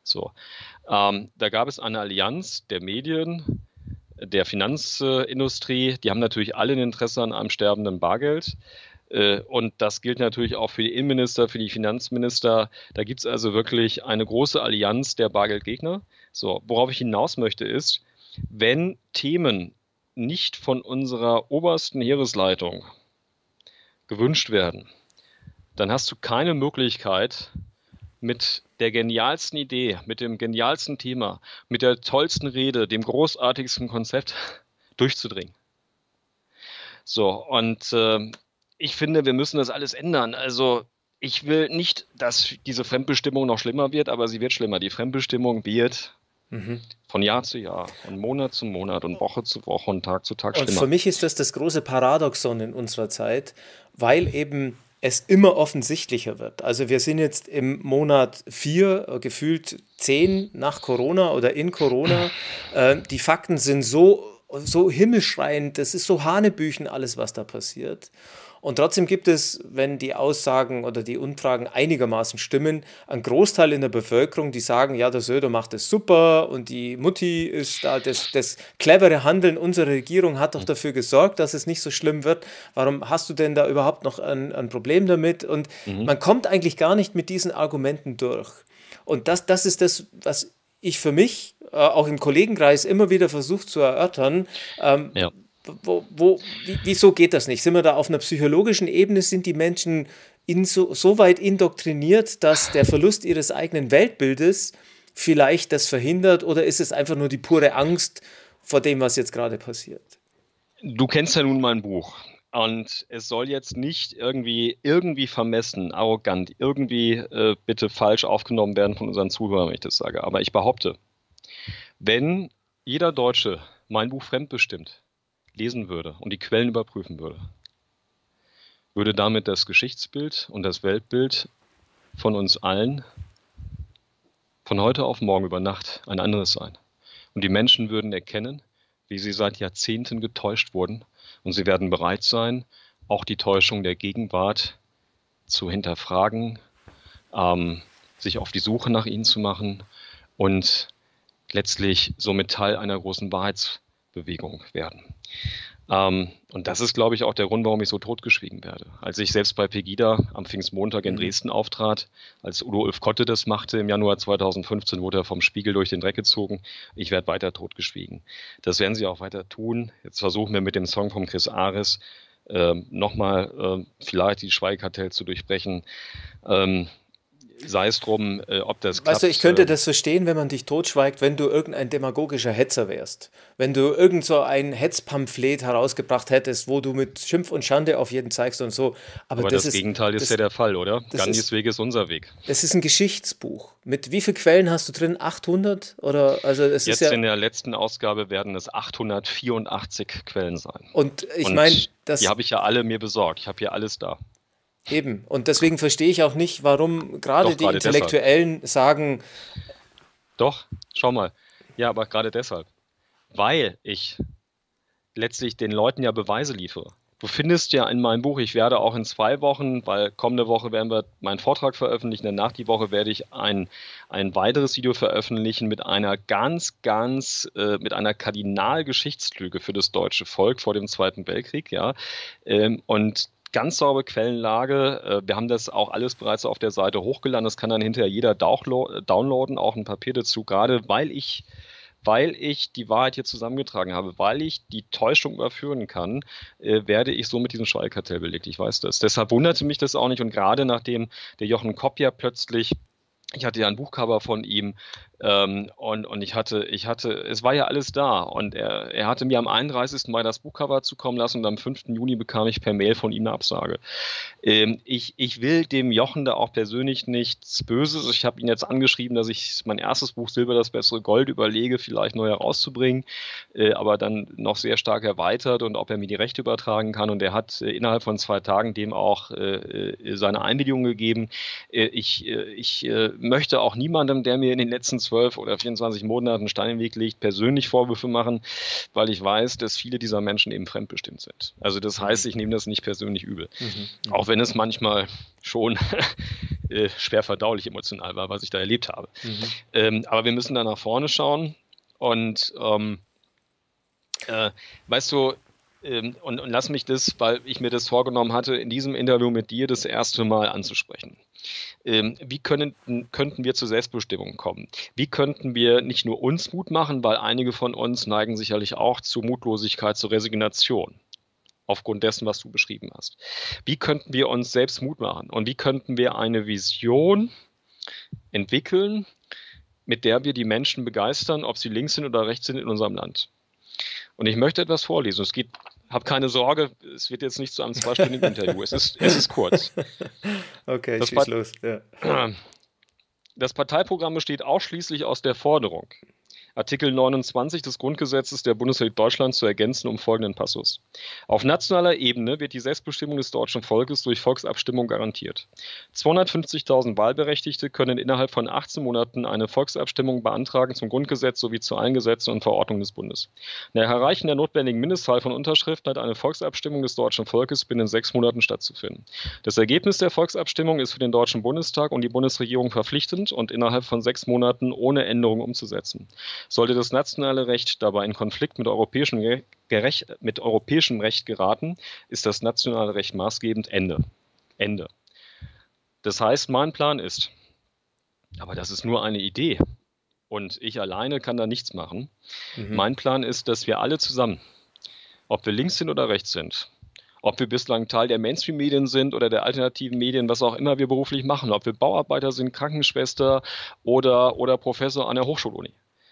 [SPEAKER 2] So, da gab es eine Allianz der Medien, der Finanzindustrie, die haben natürlich alle ein Interesse an einem sterbenden Bargeld. Und das gilt natürlich auch für die Innenminister, für die Finanzminister. Da gibt es also wirklich eine große Allianz der Bargeldgegner. So, worauf ich hinaus möchte ist, wenn Themen nicht von unserer obersten Heeresleitung gewünscht werden, dann hast du keine Möglichkeit, mit der genialsten Idee, mit dem genialsten Thema, mit der tollsten Rede, dem großartigsten Konzept durchzudringen. So, und ich finde, wir müssen das alles ändern. Also ich will nicht, dass diese Fremdbestimmung noch schlimmer wird, aber sie wird schlimmer. Die Fremdbestimmung wird von Jahr zu Jahr, von Monat zu Monat und Woche zu Woche und Tag zu Tag
[SPEAKER 1] Und
[SPEAKER 2] schlimmer.
[SPEAKER 1] für mich ist das große Paradoxon in unserer Zeit, weil eben es immer offensichtlicher wird. Also wir sind jetzt im Monat 4, gefühlt 10 nach Corona oder in Corona. Die Fakten sind so himmelschreiend, das ist so Hanebüchen alles, was da passiert. Und trotzdem gibt es, wenn die Aussagen oder die Umfragen einigermaßen stimmen, einen Großteil in der Bevölkerung, die sagen, ja, der Söder macht es super und die Mutti ist da, das clevere Handeln unserer Regierung hat doch dafür gesorgt, dass es nicht so schlimm wird. Warum hast du denn da überhaupt noch ein Problem damit? Und man kommt eigentlich gar nicht mit diesen Argumenten durch. Und das ist das, was ich für mich auch im Kollegenkreis immer wieder versuche zu erörtern.
[SPEAKER 2] Ja.
[SPEAKER 1] Wieso geht das nicht? Sind wir da auf einer psychologischen Ebene? Sind die Menschen so weit indoktriniert, dass der Verlust ihres eigenen Weltbildes vielleicht das verhindert? Oder ist es einfach nur die pure Angst vor dem, was jetzt gerade passiert?
[SPEAKER 2] Du kennst ja nun mein Buch. Und es soll jetzt nicht irgendwie vermessen, arrogant, irgendwie bitte falsch aufgenommen werden von unseren Zuhörern, wenn ich das sage. Aber ich behaupte, wenn jeder Deutsche mein Buch fremdbestimmt lesen würde und die Quellen überprüfen würde damit das Geschichtsbild und das Weltbild von uns allen von heute auf morgen über Nacht ein anderes sein. Und die Menschen würden erkennen, wie sie seit Jahrzehnten getäuscht wurden. Und sie werden bereit sein, auch die Täuschung der Gegenwart zu hinterfragen, sich auf die Suche nach ihnen zu machen und letztlich somit Teil einer großen Wahrheitsbewegung werden. Und das ist, glaube ich, auch der Grund, warum ich so totgeschwiegen werde. Als ich selbst bei Pegida am Pfingstmontag in Dresden auftrat, als Udo Ulfkotte das machte im Januar 2015, wurde er vom Spiegel durch den Dreck gezogen. Ich werde weiter totgeschwiegen. Das werden sie auch weiter tun. Jetzt versuchen wir mit dem Song von Chris Ares nochmal vielleicht die Schweigekartell zu durchbrechen. Sei es drum, ob das klappt.
[SPEAKER 1] Weißt du, ich könnte das verstehen, wenn man dich totschweigt, wenn du irgendein demagogischer Hetzer wärst. Wenn du irgend so ein Hetzpamphlet herausgebracht hättest, wo du mit Schimpf und Schande auf jeden zeigst und so.
[SPEAKER 2] Aber das Gegenteil ist ja der Fall, oder? Gandhis Weg ist unser Weg.
[SPEAKER 1] Das ist ein Geschichtsbuch. Mit wie vielen Quellen hast du drin? 800? Oder, also es
[SPEAKER 2] Jetzt
[SPEAKER 1] ist ja,
[SPEAKER 2] in der letzten Ausgabe werden es 884 Quellen sein.
[SPEAKER 1] und ich meine,
[SPEAKER 2] die habe ich ja alle mir besorgt. Ich habe hier alles da.
[SPEAKER 1] eben. Und deswegen verstehe ich auch nicht, warum gerade
[SPEAKER 2] Doch,
[SPEAKER 1] die
[SPEAKER 2] gerade
[SPEAKER 1] Intellektuellen sagen,
[SPEAKER 2] Doch, schau mal. Ja, aber gerade deshalb. Weil ich letztlich den Leuten ja Beweise liefere. Du findest ja in meinem Buch, ich werde auch in 2 Wochen, weil kommende Woche werden wir meinen Vortrag veröffentlichen, danach die Woche werde ich ein weiteres Video veröffentlichen mit einer mit einer Kardinalgeschichtslüge für das deutsche Volk vor dem Zweiten Weltkrieg, ja. Und ganz saubere Quellenlage. Wir haben das auch alles bereits auf der Seite hochgeladen. Das kann dann hinterher jeder downloaden, auch ein Papier dazu, gerade weil ich die Wahrheit hier zusammengetragen habe, weil ich die Täuschung überführen kann, werde ich so mit diesem Schweigekartell belegt. Ich weiß das. Deshalb wunderte mich das auch nicht. Und gerade nachdem der Jochen Kopp ja plötzlich, ich hatte ja ein Buchcover von ihm, und ich hatte, es war ja alles da. Und er hatte mir am 31. Mai das Buchcover zukommen lassen und am 5. Juni bekam ich per Mail von ihm eine Absage. Ich will dem Jochen da auch persönlich nichts Böses. Ich habe ihn jetzt angeschrieben, dass ich mein erstes Buch Silber, das bessere Gold überlege, vielleicht neu herauszubringen, aber dann noch sehr stark erweitert und ob er mir die Rechte übertragen kann. Und er hat innerhalb von 2 Tagen dem auch seine Einwilligung gegeben. Ich möchte auch niemandem, der mir in den letzten 12 oder 24 Monaten Stein in den Weg legt, persönlich Vorwürfe machen, weil ich weiß, dass viele dieser Menschen eben fremdbestimmt sind. Also das heißt, ich nehme das nicht persönlich übel. Auch wenn es manchmal schon schwer verdaulich emotional war, was ich da erlebt habe. Aber wir müssen da nach vorne schauen und weißt du, und lass mich das, weil ich mir das vorgenommen hatte, in diesem Interview mit dir das erste Mal anzusprechen. Wie könnten wir zur Selbstbestimmung kommen? Wie könnten wir nicht nur uns Mut machen, weil einige von uns neigen sicherlich auch zu Mutlosigkeit, zur Resignation, aufgrund dessen, was du beschrieben hast. Wie könnten wir uns selbst Mut machen? Und wie könnten wir eine Vision entwickeln, mit der wir die Menschen begeistern, ob sie links sind oder rechts sind in unserem Land? Und ich möchte etwas vorlesen. Hab keine Sorge, es wird jetzt nicht zu einem 2-stündigen Interview. Es ist kurz.
[SPEAKER 1] Okay, schieß los. Ja.
[SPEAKER 2] Das Parteiprogramm besteht ausschließlich aus der Forderung, Artikel 29 des Grundgesetzes der Bundesrepublik Deutschland zu ergänzen um folgenden Passus. Auf nationaler Ebene wird die Selbstbestimmung des deutschen Volkes durch Volksabstimmung garantiert. 250.000 Wahlberechtigte können innerhalb von 18 Monaten eine Volksabstimmung beantragen zum Grundgesetz sowie zu allen Gesetzen und Verordnungen des Bundes. Nach Erreichen der notwendigen Mindestzahl von Unterschriften hat eine Volksabstimmung des deutschen Volkes binnen 6 Monaten stattzufinden. Das Ergebnis der Volksabstimmung ist für den Deutschen Bundestag und die Bundesregierung verpflichtend und innerhalb von 6 Monaten ohne Änderung umzusetzen. Sollte das nationale Recht dabei in Konflikt mit europäischem Recht geraten, ist das nationale Recht maßgebend. Ende. Das heißt, mein Plan ist, aber das ist nur eine Idee und ich alleine kann da nichts machen. Mein Plan ist, dass wir alle zusammen, ob wir links sind oder rechts sind, ob wir bislang Teil der Mainstream-Medien sind oder der alternativen Medien, was auch immer wir beruflich machen, ob wir Bauarbeiter sind, Krankenschwester oder Professor an der Hochschuluni,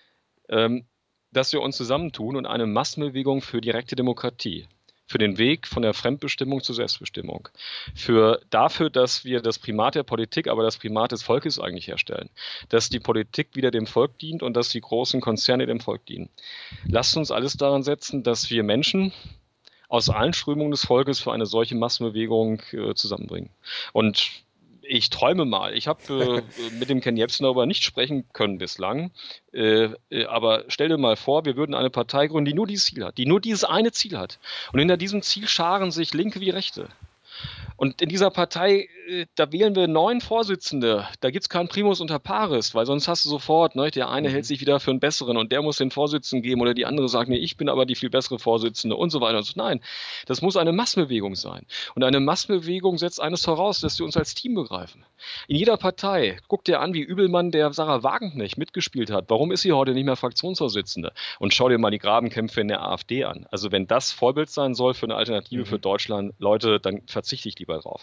[SPEAKER 2] dass wir uns zusammentun und eine Massenbewegung für direkte Demokratie, für den Weg von der Fremdbestimmung zur Selbstbestimmung, dafür, dass wir das Primat der Politik, aber das Primat des Volkes eigentlich herstellen, dass die Politik wieder dem Volk dient und dass die großen Konzerne dem Volk dienen. Lasst uns alles daran setzen, dass wir Menschen aus allen Strömungen des Volkes für eine solche Massenbewegung zusammenbringen. Und ich träume mal. Ich habe mit dem Ken Jebsen darüber nicht sprechen können bislang. Aber stell dir mal vor, wir würden eine Partei gründen, die nur dieses Ziel hat, die nur dieses eine Ziel hat. Und hinter diesem Ziel scharen sich Linke wie Rechte. Und in dieser Partei, da wählen wir 9 Vorsitzende. Da gibt es keinen Primus unter pares, weil sonst hast du sofort, ne, der eine hält sich wieder für einen besseren und der muss den Vorsitzenden geben oder die andere sagt, nee, ich bin aber die viel bessere Vorsitzende und so weiter und so. Nein, das muss eine Massenbewegung sein. Und eine Massenbewegung setzt eines voraus, dass wir uns als Team begreifen. In jeder Partei, guck dir an, wie Übelmann der Sarah Wagenknecht mitgespielt hat. Warum ist sie heute nicht mehr Fraktionsvorsitzende? Und schau dir mal die Grabenkämpfe in der AfD an. Also wenn das Vorbild sein soll für eine Alternative für Deutschland, Leute, dann verzichte ich lieber drauf.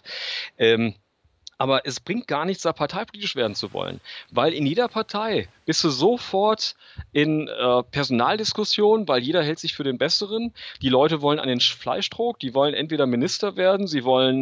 [SPEAKER 2] Aber es bringt gar nichts, da parteipolitisch werden zu wollen, weil in jeder Partei bist du sofort in Personaldiskussion, weil jeder hält sich für den Besseren. Die Leute wollen an den Fleischdruck, die wollen entweder Minister werden, sie wollen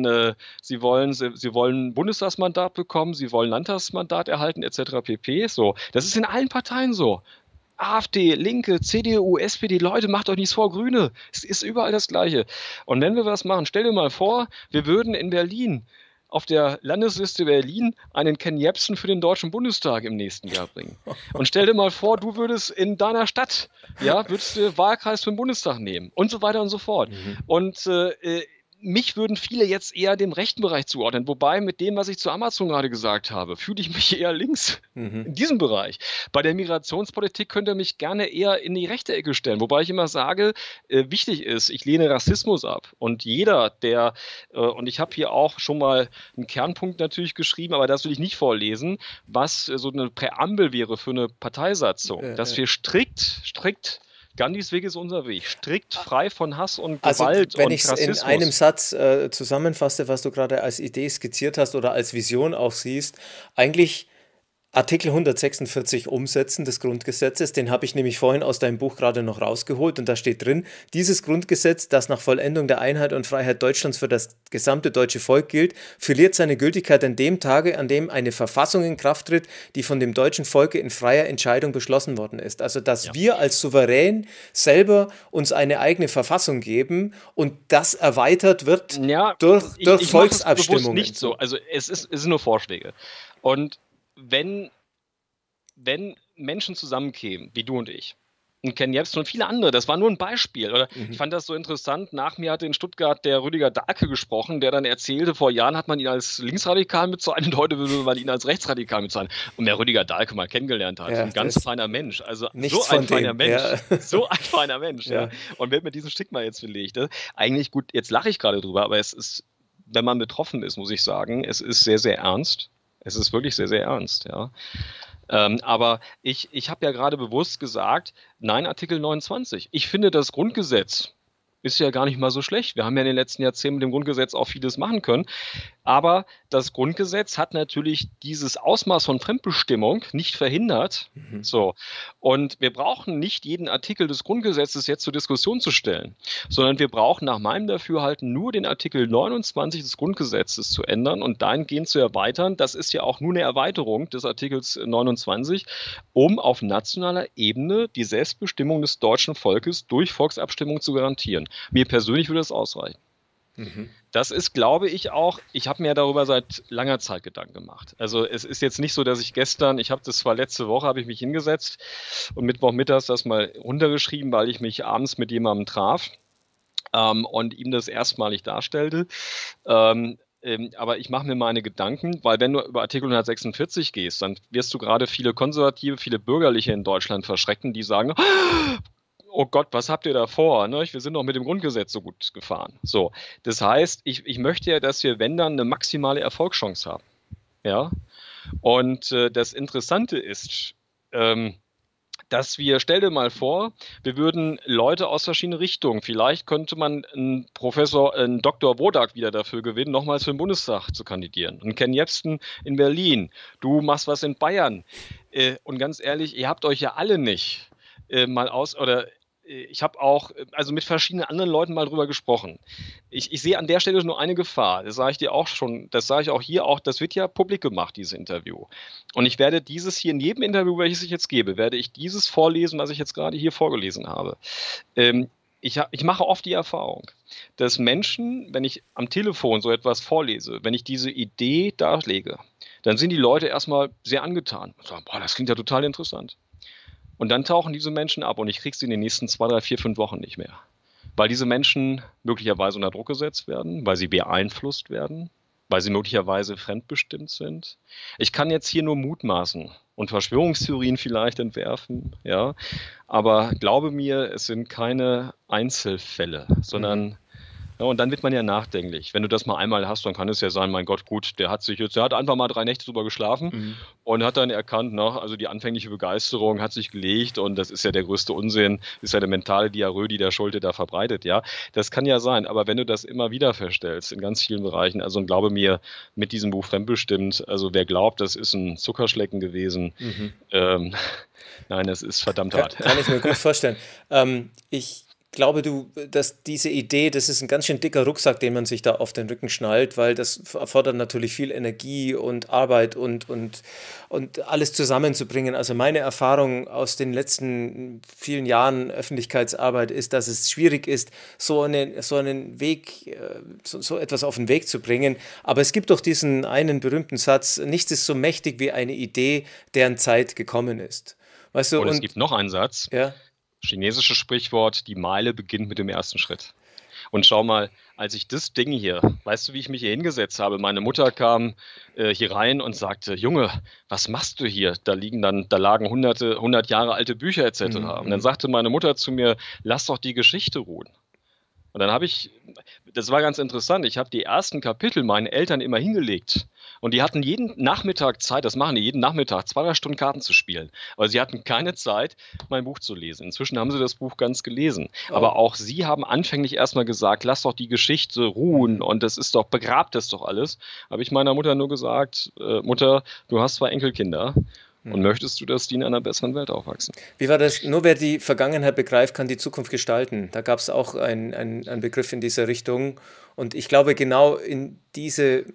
[SPEAKER 2] Bundestagsmandat bekommen, sie wollen Landtagsmandat erhalten, etc. pp. So, das ist in allen Parteien so. AfD, Linke, CDU, SPD, Leute, macht euch nichts vor, Grüne. Es ist überall das Gleiche. Und wenn wir was machen, stell dir mal vor, wir würden in Berlin auf der Landesliste Berlin einen Ken Jebsen für den Deutschen Bundestag im nächsten Jahr bringen. Und stell dir mal vor, du würdest in deiner Stadt, würdest du Wahlkreis für den Bundestag nehmen und so weiter und so fort. Und mich würden viele jetzt eher dem rechten Bereich zuordnen, wobei mit dem, was ich zu Amazon gerade gesagt habe, fühle ich mich eher links in diesem Bereich. Bei der Migrationspolitik könnt ihr mich gerne eher in die rechte Ecke stellen, wobei ich immer sage, wichtig ist, ich lehne Rassismus ab und jeder, und ich habe hier auch schon mal einen Kernpunkt natürlich geschrieben, aber das will ich nicht vorlesen, was so eine Präambel wäre für eine Parteisatzung, dass wir strikt Gandhis Weg ist unser Weg. Strikt frei von Hass und Gewalt und Rassismus.
[SPEAKER 1] Wenn ich es in einem Satz zusammenfasse, was du gerade als Idee skizziert hast oder als Vision auch siehst, eigentlich Artikel 146 umsetzen des Grundgesetzes, den habe ich nämlich vorhin aus deinem Buch gerade noch rausgeholt und da steht drin, dieses Grundgesetz, das nach Vollendung der Einheit und Freiheit Deutschlands für das gesamte deutsche Volk gilt, verliert seine Gültigkeit an dem Tage, an dem eine Verfassung in Kraft tritt, die von dem deutschen Volke in freier Entscheidung beschlossen worden ist. Also, dass wir als Souverän selber uns eine eigene Verfassung geben und das erweitert wird durch Volksabstimmungen.
[SPEAKER 2] Nicht so. Also, es sind nur Vorschläge. Und wenn wenn Menschen zusammenkämen, wie du und ich, und Ken Jebsen und viele andere, das war nur ein Beispiel. Oder ich fand das so interessant, nach mir hatte in Stuttgart der Rüdiger Dahlke gesprochen, der dann erzählte, vor Jahren hat man ihn als linksradikal bezeichnet, heute würde man ihn als rechtsradikal bezeichnen. Und wer Rüdiger Dahlke mal kennengelernt hat, ein ganz feiner Mensch, also so ein feiner Mensch, so ein feiner Mensch. Ja. Und wird mit diesem Stigma jetzt belegt. Eigentlich gut, jetzt lache ich gerade drüber, aber es ist, wenn man betroffen ist, muss ich sagen, es ist sehr, sehr ernst. Es ist wirklich sehr, sehr ernst, ja. Aber ich habe ja gerade bewusst gesagt, nein, Artikel 29. Ich finde, das Grundgesetz ist ja gar nicht mal so schlecht. Wir haben ja in den letzten Jahrzehnten mit dem Grundgesetz auch vieles machen können. Aber das Grundgesetz hat natürlich dieses Ausmaß von Fremdbestimmung nicht verhindert. So. Und wir brauchen nicht jeden Artikel des Grundgesetzes jetzt zur Diskussion zu stellen, sondern wir brauchen nach meinem Dafürhalten nur den Artikel 29 des Grundgesetzes zu ändern und dahingehend zu erweitern. Das ist ja auch nur eine Erweiterung des Artikels 29, um auf nationaler Ebene die Selbstbestimmung des deutschen Volkes durch Volksabstimmung zu garantieren. Mir persönlich würde das ausreichen. Das ist, glaube ich, auch, ich habe mir darüber seit langer Zeit Gedanken gemacht. Also es ist jetzt nicht so, dass ich gestern, ich habe das zwar letzte Woche, habe ich mich hingesetzt und Mittwochmittags das mal runtergeschrieben, weil ich mich abends mit jemandem traf und ihm das erstmalig darstellte. Aber ich mache mir meine Gedanken, weil wenn du über Artikel 146 gehst, dann wirst du gerade viele Konservative, viele Bürgerliche in Deutschland verschrecken, die sagen, oh Gott, was habt ihr da vor? Ne? Wir sind doch mit dem Grundgesetz so gut gefahren. So, das heißt, ich möchte ja, dass wir, wenn dann, eine maximale Erfolgschance haben. Ja. Und das Interessante ist, dass wir, stell dir mal vor, wir würden Leute aus verschiedenen Richtungen, vielleicht könnte man einen Dr. Wodak wieder dafür gewinnen, nochmals für den Bundestag zu kandidieren. Und Ken Jebsen in Berlin, du machst was in Bayern. Und ganz ehrlich, ihr habt euch ja alle nicht ich habe auch also mit verschiedenen anderen Leuten mal drüber gesprochen. Ich sehe an der Stelle nur eine Gefahr. Das sage ich dir auch schon, das sage ich auch hier auch, das wird ja publik gemacht, dieses Interview. Und ich werde dieses hier in jedem Interview, welches ich jetzt gebe, werde ich dieses vorlesen, was ich jetzt gerade hier vorgelesen habe. Ich mache oft die Erfahrung, dass Menschen, wenn ich am Telefon so etwas vorlese, wenn ich diese Idee darlege, dann sind die Leute erstmal sehr angetan und sagen, boah, das klingt ja total interessant. Und dann tauchen diese Menschen ab und ich kriege sie in den nächsten 2, 3, 4, 5 Wochen nicht mehr. Weil diese Menschen möglicherweise unter Druck gesetzt werden, weil sie beeinflusst werden, weil sie möglicherweise fremdbestimmt sind. Ich kann jetzt hier nur mutmaßen und Verschwörungstheorien vielleicht entwerfen, ja. Aber glaube mir, es sind keine Einzelfälle, sondern ja, und dann wird man ja nachdenklich. Wenn du das mal einmal hast, dann kann es ja sein, mein Gott, gut, der hat einfach mal 3 Nächte drüber geschlafen und hat dann erkannt, also die anfängliche Begeisterung hat sich gelegt und das ist ja der größte Unsinn, ist ja der mentale Diarrhoe, die der Schulte da verbreitet, ja. Das kann ja sein, aber wenn du das immer wieder feststellst, in ganz vielen Bereichen, also und glaube mir, mit diesem Buch Fremdbestimmt, also wer glaubt, das ist ein Zuckerschlecken gewesen, nein, das ist verdammt hart.
[SPEAKER 1] Kann ich mir gut vorstellen. Ich glaube, dass diese Idee, das ist ein ganz schön dicker Rucksack, den man sich da auf den Rücken schnallt, weil das erfordert natürlich viel Energie und Arbeit und alles zusammenzubringen. Also meine Erfahrung aus den letzten vielen Jahren Öffentlichkeitsarbeit ist, dass es schwierig ist, so einen Weg, so etwas auf den Weg zu bringen. Aber es gibt doch diesen einen berühmten Satz, nichts ist so mächtig wie eine Idee, deren Zeit gekommen ist. Weißt du,
[SPEAKER 2] und es gibt noch einen Satz.
[SPEAKER 1] Ja.
[SPEAKER 2] Chinesisches Sprichwort, die Meile beginnt mit dem ersten Schritt. Und schau mal, als ich das Ding hier, weißt du, wie ich mich hier hingesetzt habe? Meine Mutter kam hier rein und sagte, Junge, was machst du hier? Da lagen 100 Jahre alte Bücher etc. Und dann sagte meine Mutter zu mir, lass doch die Geschichte ruhen. Und dann das war ganz interessant, ich habe die ersten Kapitel meinen Eltern immer hingelegt. Und die hatten jeden Nachmittag Zeit, das machen die jeden Nachmittag, 2, 3 Stunden Karten zu spielen. Aber sie hatten keine Zeit, mein Buch zu lesen. Inzwischen haben sie das Buch ganz gelesen. Oh. Aber auch sie haben anfänglich erstmal gesagt, lass doch die Geschichte ruhen und begrabt das doch alles. Habe ich meiner Mutter nur gesagt, Mutter, du hast 2 Enkelkinder. Und möchtest du, dass die in einer besseren Welt aufwachsen?
[SPEAKER 1] Wie war das? Nur wer die Vergangenheit begreift, kann die Zukunft gestalten. Da gab es auch einen Begriff in dieser Richtung. Und ich glaube, genau in diese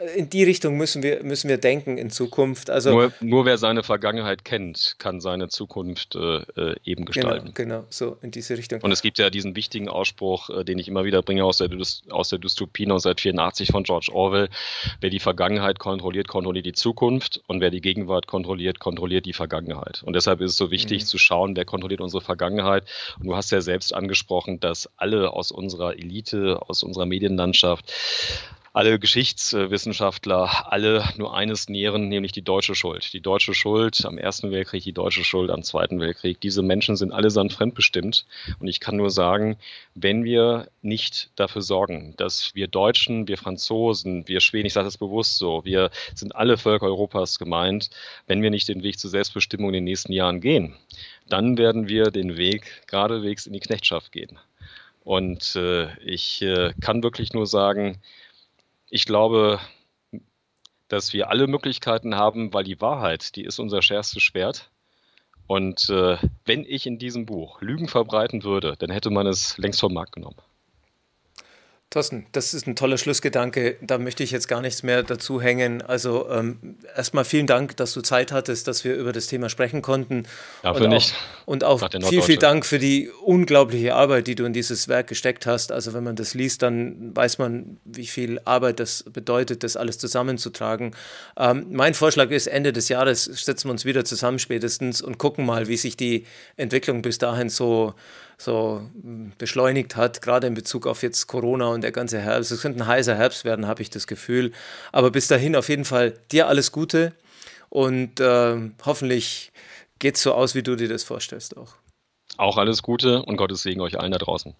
[SPEAKER 1] in die Richtung müssen wir denken in Zukunft. Also
[SPEAKER 2] Nur wer seine Vergangenheit kennt, kann seine Zukunft eben gestalten.
[SPEAKER 1] Genau, so in diese Richtung.
[SPEAKER 2] Und es gibt ja diesen wichtigen Ausspruch, den ich immer wieder bringe aus der Dystopie 1984 von George Orwell: Wer die Vergangenheit kontrolliert, kontrolliert die Zukunft, und wer die Gegenwart kontrolliert, kontrolliert die Vergangenheit. Und deshalb ist es so wichtig zu schauen, wer kontrolliert unsere Vergangenheit. Und du hast ja selbst angesprochen, dass alle aus unserer Elite, aus unserer Medienlandschaft, alle Geschichtswissenschaftler, alle nur eines nähren, nämlich die deutsche Schuld. Die deutsche Schuld am Ersten Weltkrieg, die deutsche Schuld am Zweiten Weltkrieg. Diese Menschen sind allesamt fremdbestimmt. Und ich kann nur sagen, wenn wir nicht dafür sorgen, dass wir Deutschen, wir Franzosen, wir Schweden, ich sage das bewusst so, wir sind alle Völker Europas gemeint, wenn wir nicht den Weg zur Selbstbestimmung in den nächsten Jahren gehen, dann werden wir den Weg geradewegs in die Knechtschaft gehen. Und ich kann wirklich nur sagen, ich glaube, dass wir alle Möglichkeiten haben, weil die Wahrheit, die ist unser schärfstes Schwert. Und wenn ich in diesem Buch Lügen verbreiten würde, dann hätte man es längst vom Markt genommen.
[SPEAKER 1] Thorsten, das ist ein toller Schlussgedanke. Da möchte ich jetzt gar nichts mehr dazu hängen. Also erstmal vielen Dank, dass du Zeit hattest, dass wir über das Thema sprechen konnten.
[SPEAKER 2] Dafür nicht.
[SPEAKER 1] Und auch vielen Dank für die unglaubliche Arbeit, die du in dieses Werk gesteckt hast. Also wenn man das liest, dann weiß man, wie viel Arbeit das bedeutet, das alles zusammenzutragen. Mein Vorschlag ist, Ende des Jahres setzen wir uns wieder zusammen spätestens und gucken mal, wie sich die Entwicklung bis dahin so beschleunigt hat, gerade in Bezug auf jetzt Corona und der ganze Herbst. Es könnte ein heißer Herbst werden, habe ich das Gefühl. Aber bis dahin auf jeden Fall dir alles Gute und hoffentlich geht es so aus, wie du dir das vorstellst auch.
[SPEAKER 2] Auch alles Gute und Gottes Segen euch allen da draußen.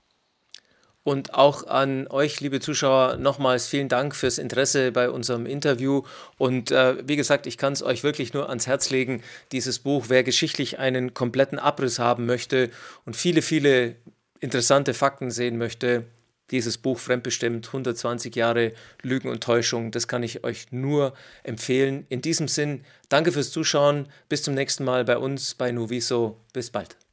[SPEAKER 1] Und auch an euch, liebe Zuschauer, nochmals vielen Dank fürs Interesse bei unserem Interview. Und wie gesagt, ich kann es euch wirklich nur ans Herz legen, dieses Buch, wer geschichtlich einen kompletten Abriss haben möchte und viele, viele interessante Fakten sehen möchte, dieses Buch Fremdbestimmt, 120 Jahre Lügen und Täuschung, das kann ich euch nur empfehlen. In diesem Sinn, danke fürs Zuschauen, bis zum nächsten Mal bei uns bei Nuviso. Bis bald.